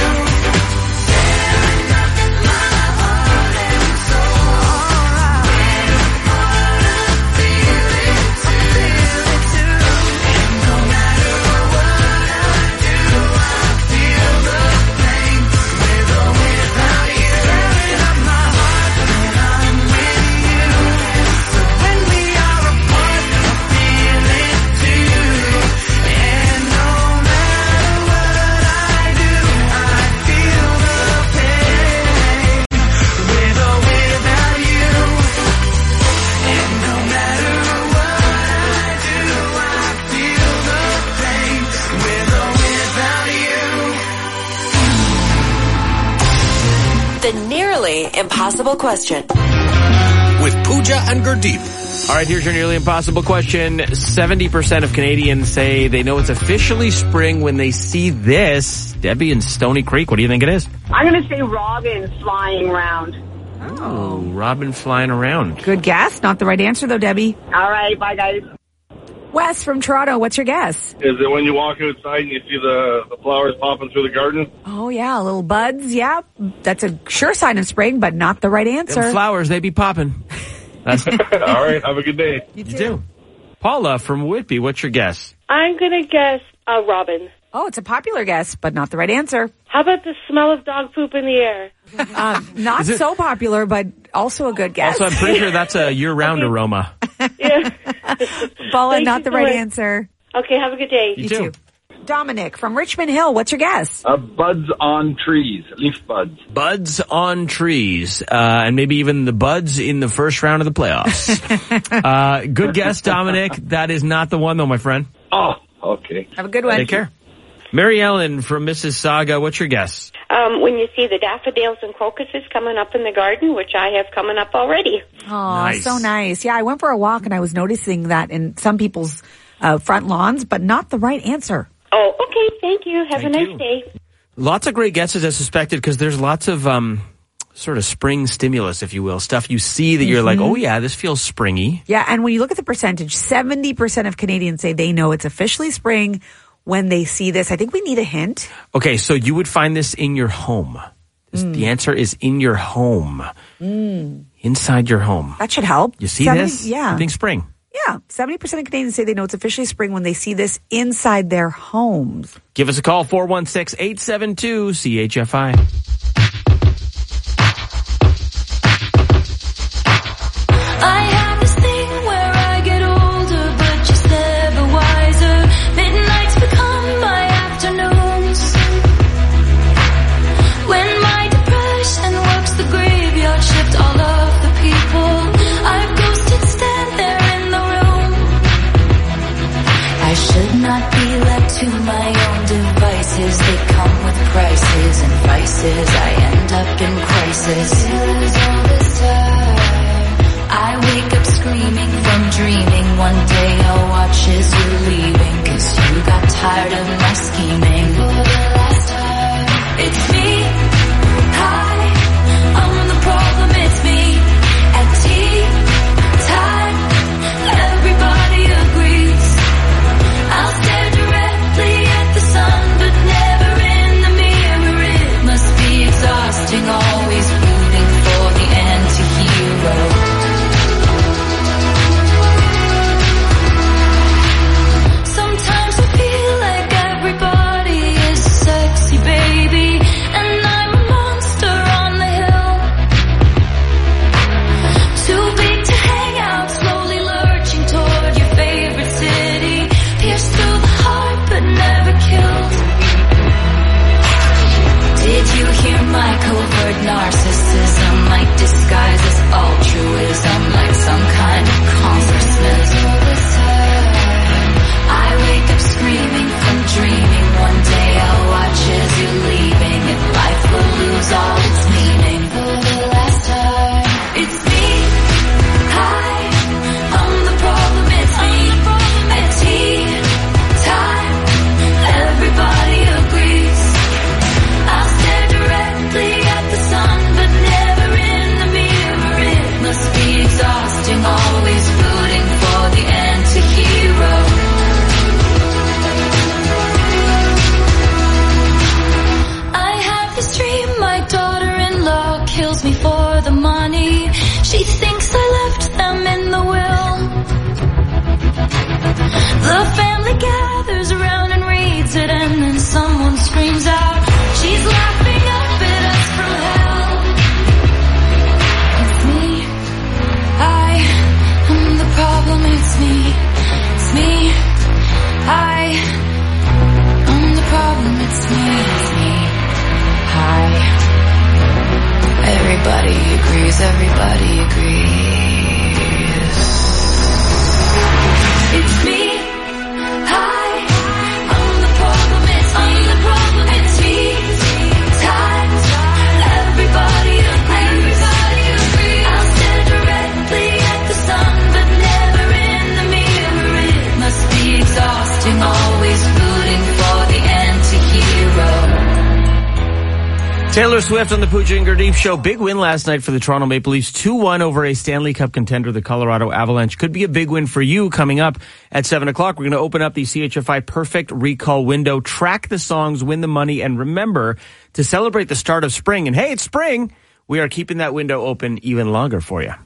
[SPEAKER 8] Tearing up my heart and soul. We're apart, I feel it too. And no matter what I do, I feel the pain. With or without you. Tearing up my heart when I'm with you. But when we are apart, I feel it too. And no matter what I do, I feel the pain. With or without you. And no matter what I do, I feel the pain. With or without you.
[SPEAKER 6] The nearly impossible question.
[SPEAKER 20] With Pooja and Gurdeep.
[SPEAKER 2] All right, here's your nearly impossible question. seventy percent of Canadians say they know it's officially spring when they see this. Debbie in Stony Creek, what do you think it is?
[SPEAKER 1] I'm going to say robins flying around.
[SPEAKER 2] Oh, robin flying around.
[SPEAKER 4] Good guess. Not the right answer, though, Debbie.
[SPEAKER 1] All right, bye, guys.
[SPEAKER 4] Wes from Toronto, what's your guess?
[SPEAKER 11] Is it when you walk outside and you see the, the flowers popping through the garden?
[SPEAKER 4] Oh, yeah, little buds. Yeah, that's a sure sign of spring, but not the right answer.
[SPEAKER 2] Them flowers, they be popping. That's
[SPEAKER 11] All right, have a good day.
[SPEAKER 4] You
[SPEAKER 2] You do. Paula from Whitby, what's your guess?
[SPEAKER 1] I'm going to guess a robin.
[SPEAKER 4] Oh, it's a popular guess, but not the right answer.
[SPEAKER 1] How about the smell of dog poop in the air?
[SPEAKER 4] Um, not
[SPEAKER 2] Is it-
[SPEAKER 4] so popular, but also a good guess.
[SPEAKER 2] Also, I'm pretty sure that's a year-round aroma.
[SPEAKER 4] Paula,
[SPEAKER 1] Thank
[SPEAKER 4] not
[SPEAKER 1] you
[SPEAKER 4] the
[SPEAKER 1] so
[SPEAKER 4] right
[SPEAKER 1] much.
[SPEAKER 4] answer.
[SPEAKER 1] Okay, have a good day.
[SPEAKER 2] You too.
[SPEAKER 4] Dominic from Richmond Hill, what's your guess?
[SPEAKER 12] Uh, buds on trees, leaf buds.
[SPEAKER 2] Buds on trees, uh, and maybe even the buds in the first round of the playoffs. uh, good guess, Dominic. That is not the one, though, my friend.
[SPEAKER 12] Oh, okay.
[SPEAKER 4] Have a good one.
[SPEAKER 2] Take care. Mary Ellen from Mississauga, what's your guess?
[SPEAKER 13] Um, when you see the daffodils and crocuses coming up in the garden, which I have coming up already.
[SPEAKER 4] Oh,
[SPEAKER 2] Nice.
[SPEAKER 4] so nice. Yeah, I went for a walk and I was noticing that in some people's uh, front lawns, but not the right answer.
[SPEAKER 13] Oh, okay. Thank you. Have
[SPEAKER 2] Thank
[SPEAKER 13] a nice
[SPEAKER 2] you.
[SPEAKER 13] day.
[SPEAKER 2] Lots of great guesses as suspected because there's lots of um, sort of spring stimulus, if you will, stuff you see that you're like,
[SPEAKER 4] Mhm.
[SPEAKER 2] oh yeah, this feels springy.
[SPEAKER 4] Yeah, and when you look at the percentage, seventy percent of Canadians say they know it's officially spring when they see this. I think we need a hint.
[SPEAKER 2] Okay, so you would find this in your home. This- The answer is in your home,
[SPEAKER 4] Mm.
[SPEAKER 2] inside your home.
[SPEAKER 4] That should help.
[SPEAKER 2] You see
[SPEAKER 4] seventy
[SPEAKER 2] this?
[SPEAKER 4] Yeah.
[SPEAKER 2] You think spring.
[SPEAKER 4] Yeah, seventy percent of Canadians say they know it's officially spring when they see this inside their homes.
[SPEAKER 2] Give us a call, four one six, eight seven two, C H F I.
[SPEAKER 7] I have this thing where I get older, but just never wiser. Midnights become my afternoons. When my depression works the graveyard shift, all of the people I've ghosted stand there in the room. I should not be left to my own devices. They come with prices and vices. I end up in crisis. All this time. I wake up screaming from dreaming. One day I'll watch as you're leaving, 'cause you got tired of my scheming. For the last time, it's me. Hi, I'm the problem, it's me. At tea time, everybody agrees. I'll stare directly at the sun, but never in the mirror. It must be exhausting, always rooting for the anti-hero. Sometimes I feel like everybody is sexy, baby, and I'm a monster on the hill. Too big to hang out, slowly lurching toward your favorite city. Pierced through the heart, but never killed. Did you hear my covert narcissism? Like disguise as altruism, like some kind of congressman. I wake up screaming from dreaming. One day I'll watch as you're leaving, and life will lose all its meaning. For the last time, it's me. Hi, I'm the problem, it's me. At tea time, everybody agrees. I'll stare directly at the sun, but never in the mirror. It must be exhausting, always rooting for the anti-hero. I have this dream, my daughter-in-law kills me for the money. She thinks I left them in the will. The family gathers around and reads it, and then someone screams out, she's laughing up at us from hell. It's me. I am the problem, it's me. It's me. I am the problem, it's me. It's me. Hi. Everybody agrees, everybody agrees. It's me. Hi. I'm the problem, it's me. I'm the problem, it's me. Time. Everybody agrees. Everybody agrees. I'll stare directly at the sun, but never in the mirror. It must be exhausting, always rooting for the anti-hero.
[SPEAKER 2] Taylor Swift on the Pooja and Gurdeep Show. Big win last night for the Toronto Maple Leafs. two one over a Stanley Cup contender, the Colorado Avalanche. Could be a big win for you coming up at seven o'clock. We're going to open up the C H F I Perfect Recall window, track the songs, win the money, and remember to celebrate the start of spring. And hey, it's spring. We are keeping that window open even longer for you.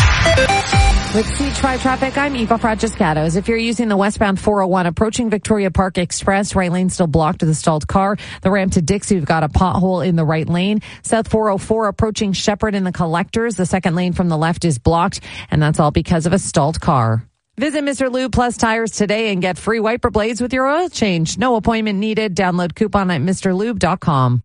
[SPEAKER 3] With C H five traffic, I'm Eva Francescatos. If you're using the westbound four oh one approaching Victoria Park Express, right lane still blocked with a stalled car. The ramp to Dixie, we've got a pothole in the right lane. South four oh four approaching Shepherd in the collectors. The second lane from the left is blocked, and that's all because of a stalled car. Visit Mister Lube Plus Tires today and get free wiper blades with your oil change. No appointment needed. Download coupon at Mr Lube dot com.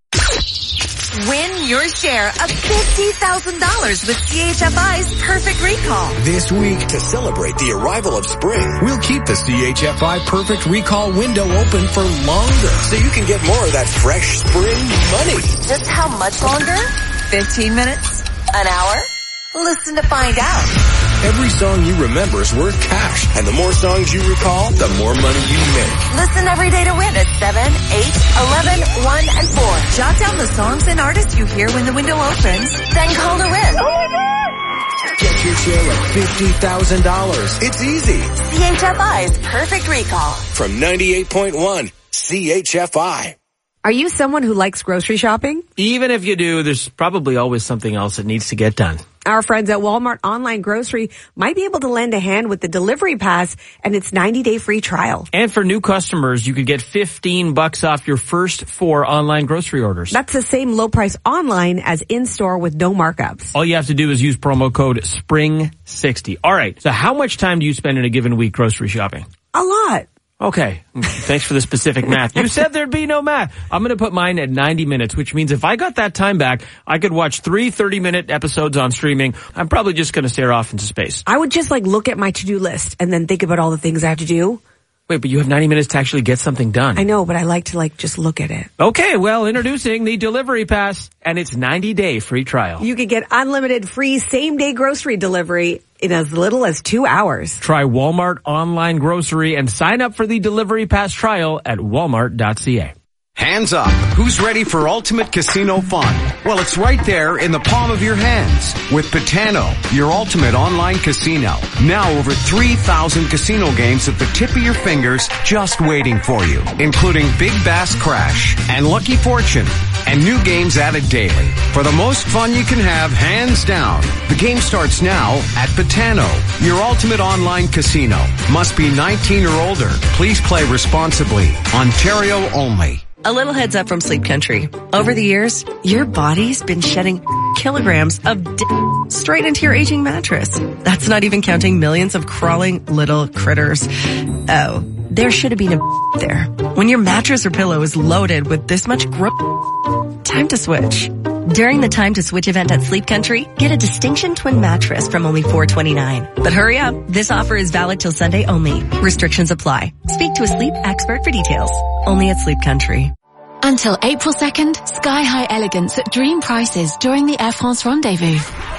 [SPEAKER 6] Win your share of fifty thousand dollars with C H F I's Perfect Recall.
[SPEAKER 20] This week, to celebrate the arrival of spring, we'll keep the C H F I Perfect Recall window open for longer so you can get more of that fresh spring money.
[SPEAKER 6] Just how much longer? fifteen minutes? An hour? Listen to find out.
[SPEAKER 20] Every song you remember is worth cash, and the more songs you recall, the more money you make.
[SPEAKER 6] Listen every day to win at seven, eight, eleven, one, and four. Jot down the songs and artists you hear when the window opens, then call to win. Oh my God!
[SPEAKER 20] Get your share of fifty thousand dollars. It's easy.
[SPEAKER 6] C H F I's Perfect Recall.
[SPEAKER 20] From ninety-eight point one, C H F I.
[SPEAKER 4] Are you someone who likes grocery shopping?
[SPEAKER 2] Even if you do, there's probably always something else that needs to get done.
[SPEAKER 4] Our friends at Walmart Online Grocery might be able to lend a hand with the delivery pass and its ninety-day free trial.
[SPEAKER 2] And for new customers, you could get fifteen bucks off your first four online grocery orders.
[SPEAKER 4] That's the same low price online as in-store with no markups.
[SPEAKER 2] All you have to do is use promo code spring sixty. All right, so how much time do you spend in a given week grocery shopping?
[SPEAKER 4] A lot.
[SPEAKER 2] Okay, thanks for the specific math. You said there'd be no math. I'm going to put mine at ninety minutes, which means if I got that time back, I could watch three thirty-minute episodes on streaming. I'm probably just going to stare off into space.
[SPEAKER 4] I would just like look at my to-do list and then think about all the things I have to do.
[SPEAKER 2] Wait, but you have ninety minutes to actually get something done.
[SPEAKER 4] I know, but I like to like just look at it.
[SPEAKER 2] Okay, well, introducing the Delivery Pass and its ninety-day free trial.
[SPEAKER 4] You could get unlimited free same-day grocery delivery in as little as two hours.
[SPEAKER 2] Try Walmart Online Grocery and sign up for the Delivery Pass trial at walmart dot c a.
[SPEAKER 14] Hands up. Who's ready for ultimate casino fun? Well, it's right there in the palm of your hands with Patano, your ultimate online casino. Now over three thousand casino games at the tip of your fingers just waiting for you, including Big Bass Crash and Lucky Fortune and new games added daily. For the most fun you can have, hands down. The game starts now at Patano, your ultimate online casino. Must be nineteen or older. Please play responsibly. Ontario only.
[SPEAKER 15] A little heads up from Sleep Country. Over the years, your body's been shedding kilograms of d- straight into your aging mattress. That's not even counting millions of crawling little critters. Oh, there should have been a there. When your mattress or pillow is loaded with this much gro- time to switch. During the Time to Switch event at Sleep Country, get a Distinction Twin mattress from only four twenty-nine. But hurry up, this offer is valid till Sunday only. Restrictions apply. Speak to a sleep expert for details. Only at Sleep Country.
[SPEAKER 16] Until April second, Sky High Elegance at dream prices during the Air France Rendezvous.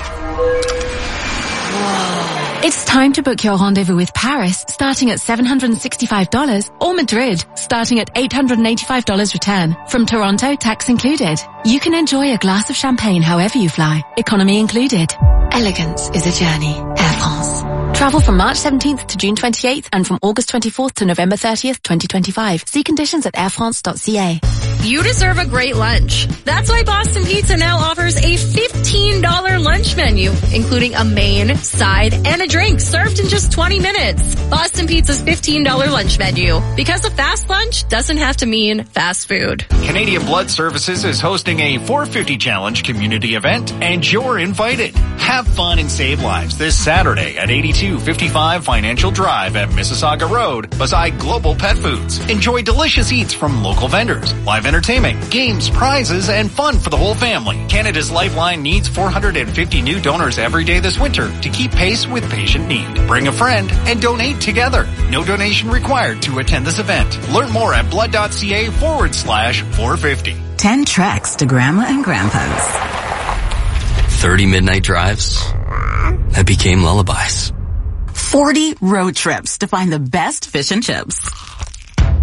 [SPEAKER 16] Whoa. It's time to book your rendezvous with Paris, starting at seven hundred sixty-five dollars, or Madrid, starting at eight hundred eighty-five dollars return. From Toronto, tax included. You can enjoy a glass of champagne however you fly, economy included. Elegance is a journey. Air France. Travel from March seventeenth to June twenty-eighth and from August twenty-fourth to November thirtieth, twenty twenty-five. See conditions at air france dot c a.
[SPEAKER 17] You deserve a great lunch. That's why Boston Pizza now offers a fifteen dollars lunch menu, including a main, side, and a drink served in just twenty minutes. Boston Pizza's fifteen dollars lunch menu. Because a fast lunch doesn't have to mean fast food.
[SPEAKER 18] Canadian Blood Services is hosting a four fifty Challenge community event, and you're invited. Have fun and save lives this Saturday at eighty-two fifty-five Financial Drive at Mississauga Road beside Global Pet Foods. Enjoy delicious eats from local vendors, live entertainment, games, prizes, and fun for the whole family. Canada's Lifeline needs four hundred fifty new donors every day this winter to keep pace with patient need. Bring a friend and donate together. No donation required to attend this event. Learn more at blood.ca forward slash 450.
[SPEAKER 19] Ten treks to Grandma and Grandpa's.
[SPEAKER 21] thirty midnight drives that became lullabies.
[SPEAKER 19] forty road trips to find the best fish and chips.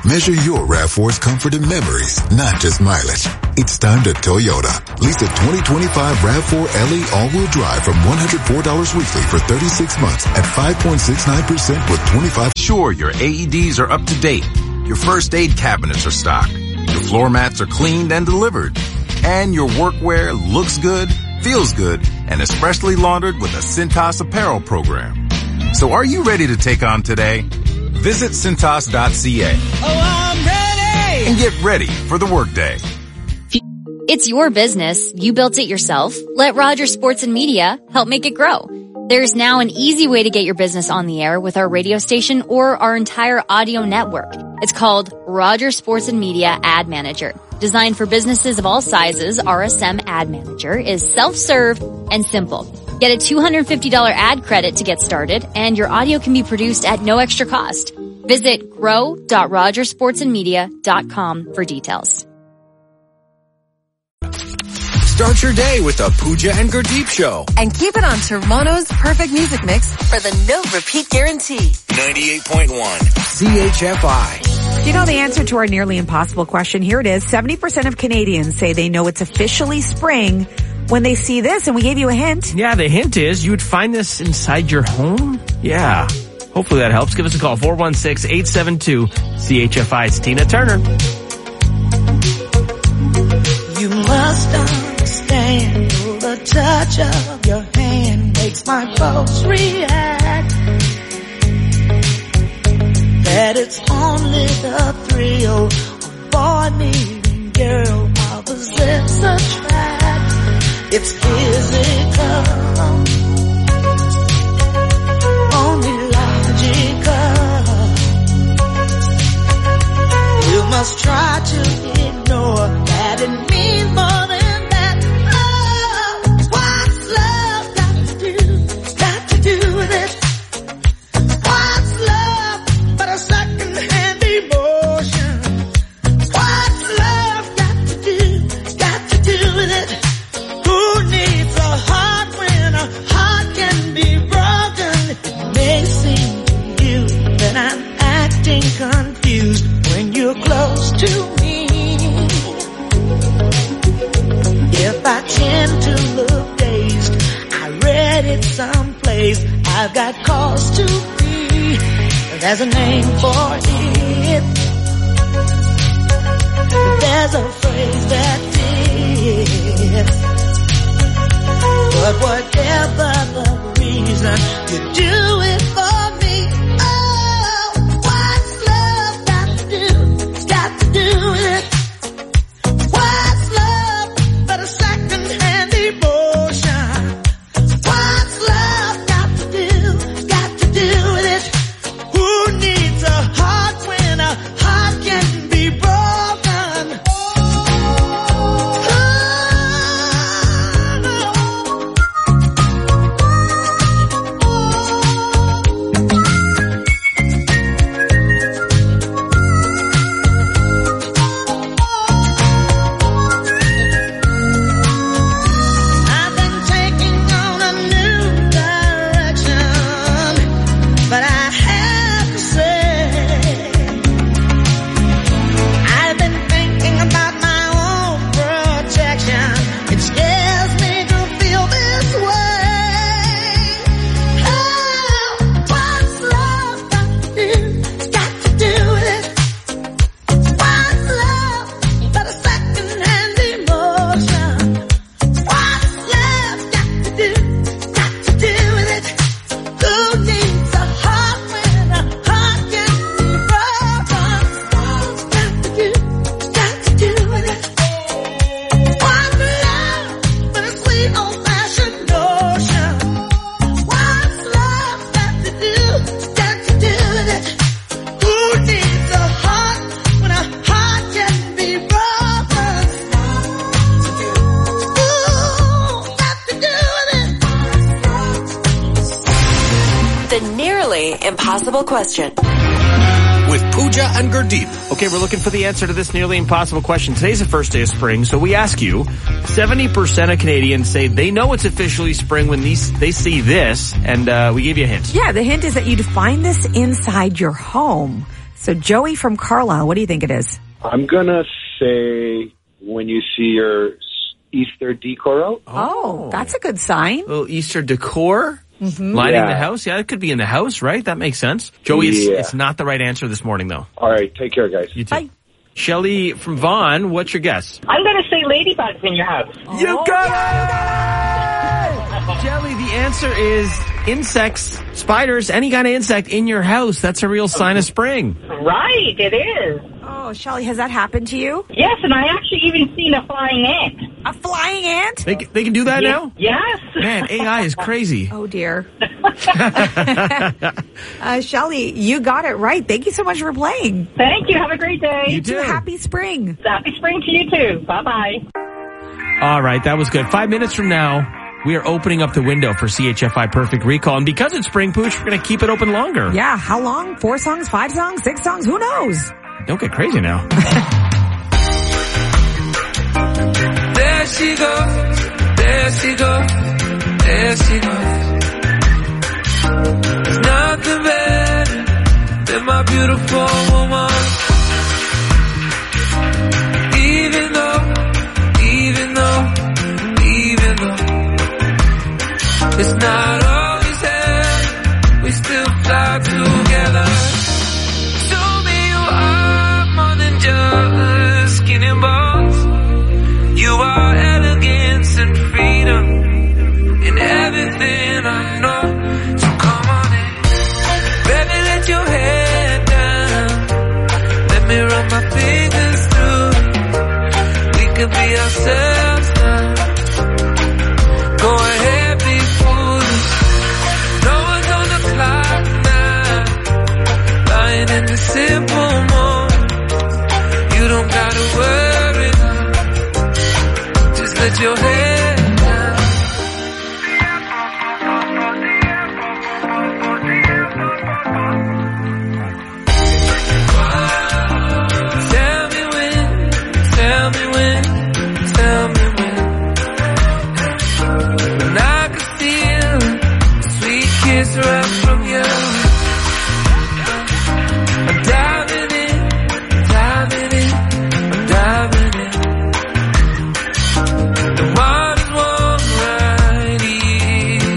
[SPEAKER 5] Measure your RAV four's comfort and memories, not just mileage. It's time to Toyota. Lease a twenty twenty-five RAV four L E all-wheel drive from one hundred four dollars weekly for thirty-six months at five point six nine percent with twenty-five.
[SPEAKER 22] Sure, your A E Ds are up to date. Your first aid cabinets are stocked. Your floor mats are cleaned and delivered. And your workwear looks good, feels good, and is freshly laundered with a Cintas apparel program. So are you ready to take on today? Visit Cintas dot C A.
[SPEAKER 8] Oh, I'm ready!
[SPEAKER 22] And get ready for the workday.
[SPEAKER 23] It's your business. You built it yourself. Let Rogers Sports and Media help make it grow. There's now an easy way to get your business on the air with our radio station or our entire audio network. It's called Rogers Sports and Media Ad Manager. Designed for businesses of all sizes, R S M Ad Manager is self-serve and simple. Get a two hundred fifty dollars ad credit to get started, and your audio can be produced at no extra cost. Visit grow dot rogers sports and media dot com for details.
[SPEAKER 20] Start your day with the Pooja and Gurdeep Show.
[SPEAKER 6] And keep it on Toronto's perfect music mix for the no repeat guarantee.
[SPEAKER 20] ninety-eight point one C H F I.
[SPEAKER 4] Do you know the answer to our nearly impossible question? Here it is. seventy percent of Canadians say they know it's officially spring when they see this, and we gave you a hint.
[SPEAKER 2] Yeah, the hint is you would find this inside your home. Yeah. Hopefully that helps. Give us a call, four one six, eight seven two, C H F I. It's Tina Turner.
[SPEAKER 8] You must understand the touch of your hand makes my pulse react. That it's only the thrill of boy meeting girl opposites attract. It's physical, only logical. You must try to ignore that it means more than that. Oh, what's love got to do? Got to do with it. What's love but a second-hand emotion? What's love got to do? Got to do with it. Who needs a heart when a heart can be broken? It may seem to you that I'm acting confused when you're close to me. If I tend to look dazed, I read it someplace. I've got cause to be. There's a name for it. There's a phrase that fits. But whatever the reason, you do it for me. Oh, what's love got to do? It's got to do with it. What's love but a second-hand emotion? What's love got to do? Got to do with it. Who needs a heart when a heart can be broken? I've been taking on a new direction, but I have to say, I've been thinking about my own protection. It scares me to feel this way. Oh, what's love got to do? It's got to do with it. What's love but a second-hand emotion? What's love got to do? Got to do with it. Who needs a heart when a heart can be broken? What's got to do? Got to do with it. One love but a sweet old-fashioned notion. What's love got to do? Got to do with it. Who needs a heart when a heart can be broken? Ooh, got to do with it.
[SPEAKER 6] The nearly impossible question.
[SPEAKER 20] With Pooja and Gurdeep.
[SPEAKER 2] Okay, we're looking for the answer to this nearly impossible question. Today's the first day of spring, so we ask you, seventy percent of Canadians say they know it's officially spring when these, they see this, and uh, we gave you a hint.
[SPEAKER 4] Yeah, the hint is that you'd find this inside your home. So Joey from Carlisle, what do you think it is?
[SPEAKER 9] I'm going to say when you see your Easter decor out.
[SPEAKER 4] Oh, that's a good sign.
[SPEAKER 2] A little Easter decor?
[SPEAKER 4] Mm-hmm.
[SPEAKER 2] Lighting
[SPEAKER 9] Yeah.
[SPEAKER 2] the house? Yeah, it could be in the house, right? That makes sense. Joey, it's,
[SPEAKER 9] Yeah.
[SPEAKER 2] it's not the right answer this morning, though.
[SPEAKER 9] All right, take care, guys.
[SPEAKER 2] You too. Bye. Shelley from Vaughan, what's your guess?
[SPEAKER 1] I'm going to say ladybugs in your house.
[SPEAKER 2] You got it! Shelley, the answer is insects, spiders, any kind of insect in your house. That's a real sign of spring.
[SPEAKER 1] Right, it is.
[SPEAKER 4] Oh, Shelley, has that happened to you?
[SPEAKER 1] Yes, and I actually even seen a flying ant.
[SPEAKER 4] A flying ant?
[SPEAKER 2] They, they can do that
[SPEAKER 1] Yes.
[SPEAKER 2] now?
[SPEAKER 1] Yes.
[SPEAKER 2] Man, A I is crazy.
[SPEAKER 4] Oh, dear. uh, Shelley, you got it right. Thank you so much for playing.
[SPEAKER 1] Thank you. Have a great day.
[SPEAKER 2] You too.
[SPEAKER 4] Happy spring.
[SPEAKER 1] Happy spring to you too. Bye-bye.
[SPEAKER 2] All right, that was good. Five minutes from now, we are opening up the window for C H F I Perfect Recall. And because it's spring, Pooch, we're going to keep it open longer.
[SPEAKER 4] Yeah, how long? Four songs, five songs, six songs? Who knows?
[SPEAKER 2] Don't get crazy now.
[SPEAKER 8] There she goes, there she goes, there she goes. There's nothing better than my beautiful woman. Even though, even though, even though it's not always there, we still fly together. Show me you are more than just skin and bones. You are elegance and freedom in everything I know. So come on in, baby, let your head down. Let me run my fingers through it. We could be ourselves now. Go ahead, be foolish. No one's on the clock now. Lying in the simple moment. You don't gotta worry now. Just let your head down. Tell me when, tell me when, tell me when. And I can feel a sweet kiss right from you. I'm diving in, diving in, I'm diving in. The water's warm right here.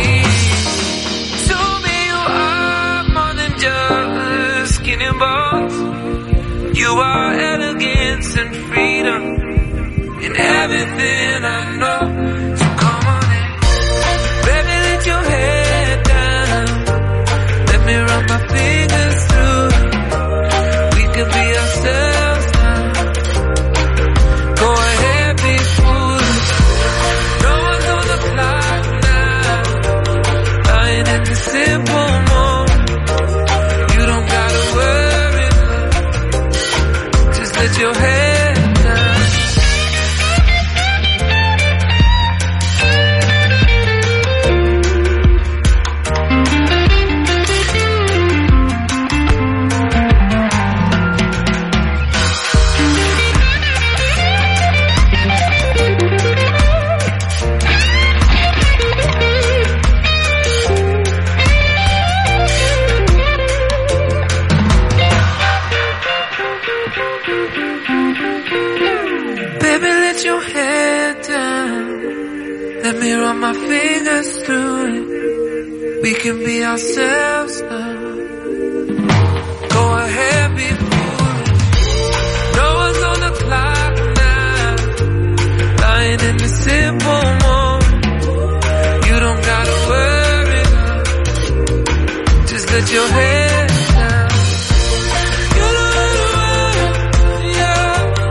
[SPEAKER 8] Show me you are more than just skin and bones. You are elegance and freedom in everything I know. So come on in, baby, let your head down. Let me run my fingers through it. We could be ourselves now. Go ahead, be foolish. No one's on the clock now. Lying in the simple moment. You don't gotta worry now. Just let your head down. Baby, let your head down. Let me run my fingers through it. We can be ourselves now. Go ahead, be foolish. No one's on the clock now. Lying in the simple moment. You don't gotta worry now. Just let your head down. You don't gotta worry, yeah.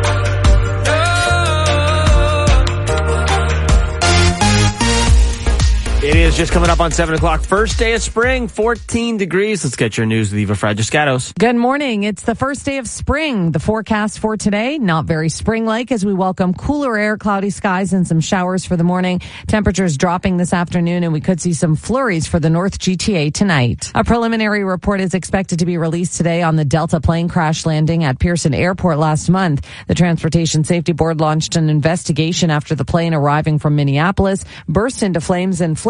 [SPEAKER 2] It is just coming up on seven o'clock. First day of spring, fourteen degrees. Let's get your news with Eva Fragiscatos.
[SPEAKER 3] Good morning. It's the first day of spring. The forecast for today, not very spring-like as we welcome cooler air, cloudy skies, and some showers for the morning. Temperatures dropping this afternoon, and we could see some flurries for the North G T A tonight. A preliminary report is expected to be released today on the Delta plane crash landing at Pearson Airport last month. The Transportation Safety Board launched an investigation after the plane arriving from Minneapolis burst into flames and flipped over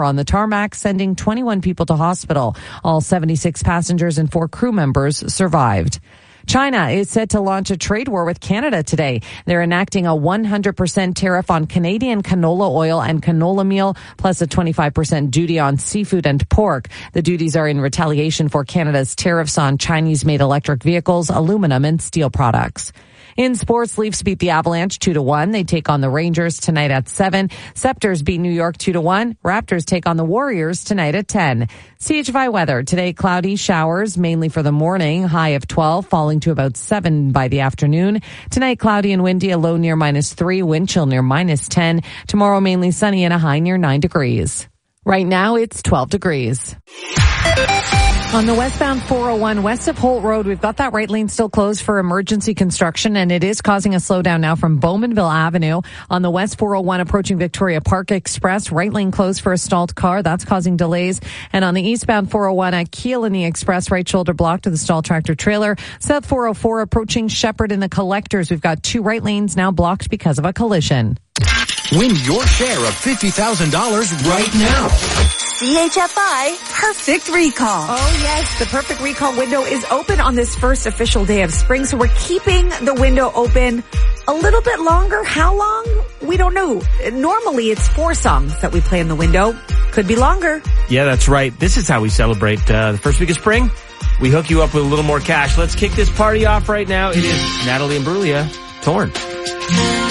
[SPEAKER 3] on the tarmac, sending twenty-one people to hospital. All seventy-six passengers and four crew members survived. China is set to launch a trade war with Canada today. They're enacting a one hundred percent tariff on Canadian canola oil and canola meal, plus a twenty-five percent duty on seafood and pork. The duties are in retaliation for Canada's tariffs on Chinese-made electric vehicles, aluminum, and steel products. In sports, Leafs beat the Avalanche two to one. They take on the Rangers tonight at seven. Scepters beat New York two to one. Raptors take on the Warriors tonight at ten. C H F I weather. Today, cloudy showers, mainly for the morning. High of twelve, falling to about seven by the afternoon. Tonight, cloudy and windy, a low near minus three, wind chill near minus ten. Tomorrow, mainly sunny and a high near nine degrees. Right now, it's twelve degrees. On the westbound four oh one west of Holt Road, we've got that right lane still closed for emergency construction, and it is causing a slowdown now from Bowmanville Avenue. On the west four oh one approaching Victoria Park Express, right lane closed for a stalled car. That's causing delays. And on the eastbound four oh one at Keel in the Express, right shoulder blocked to the stalled tractor trailer. South four oh four approaching Shepherd in the Collectors. We've got two right lanes now blocked because of a collision.
[SPEAKER 20] Win your share of fifty thousand dollars right now.
[SPEAKER 4] C H F I Perfect Recall. Oh yes, the Perfect Recall window is open on this first official day of spring, so we're keeping the window open a little bit longer. How long? We don't know. Normally it's four songs that we play in the window. Could be longer.
[SPEAKER 2] Yeah, that's right. This is how we celebrate uh, the first week of spring. We hook you up with a little more cash. Let's kick this party off right now. It is Natalie Imbruglia, Torn.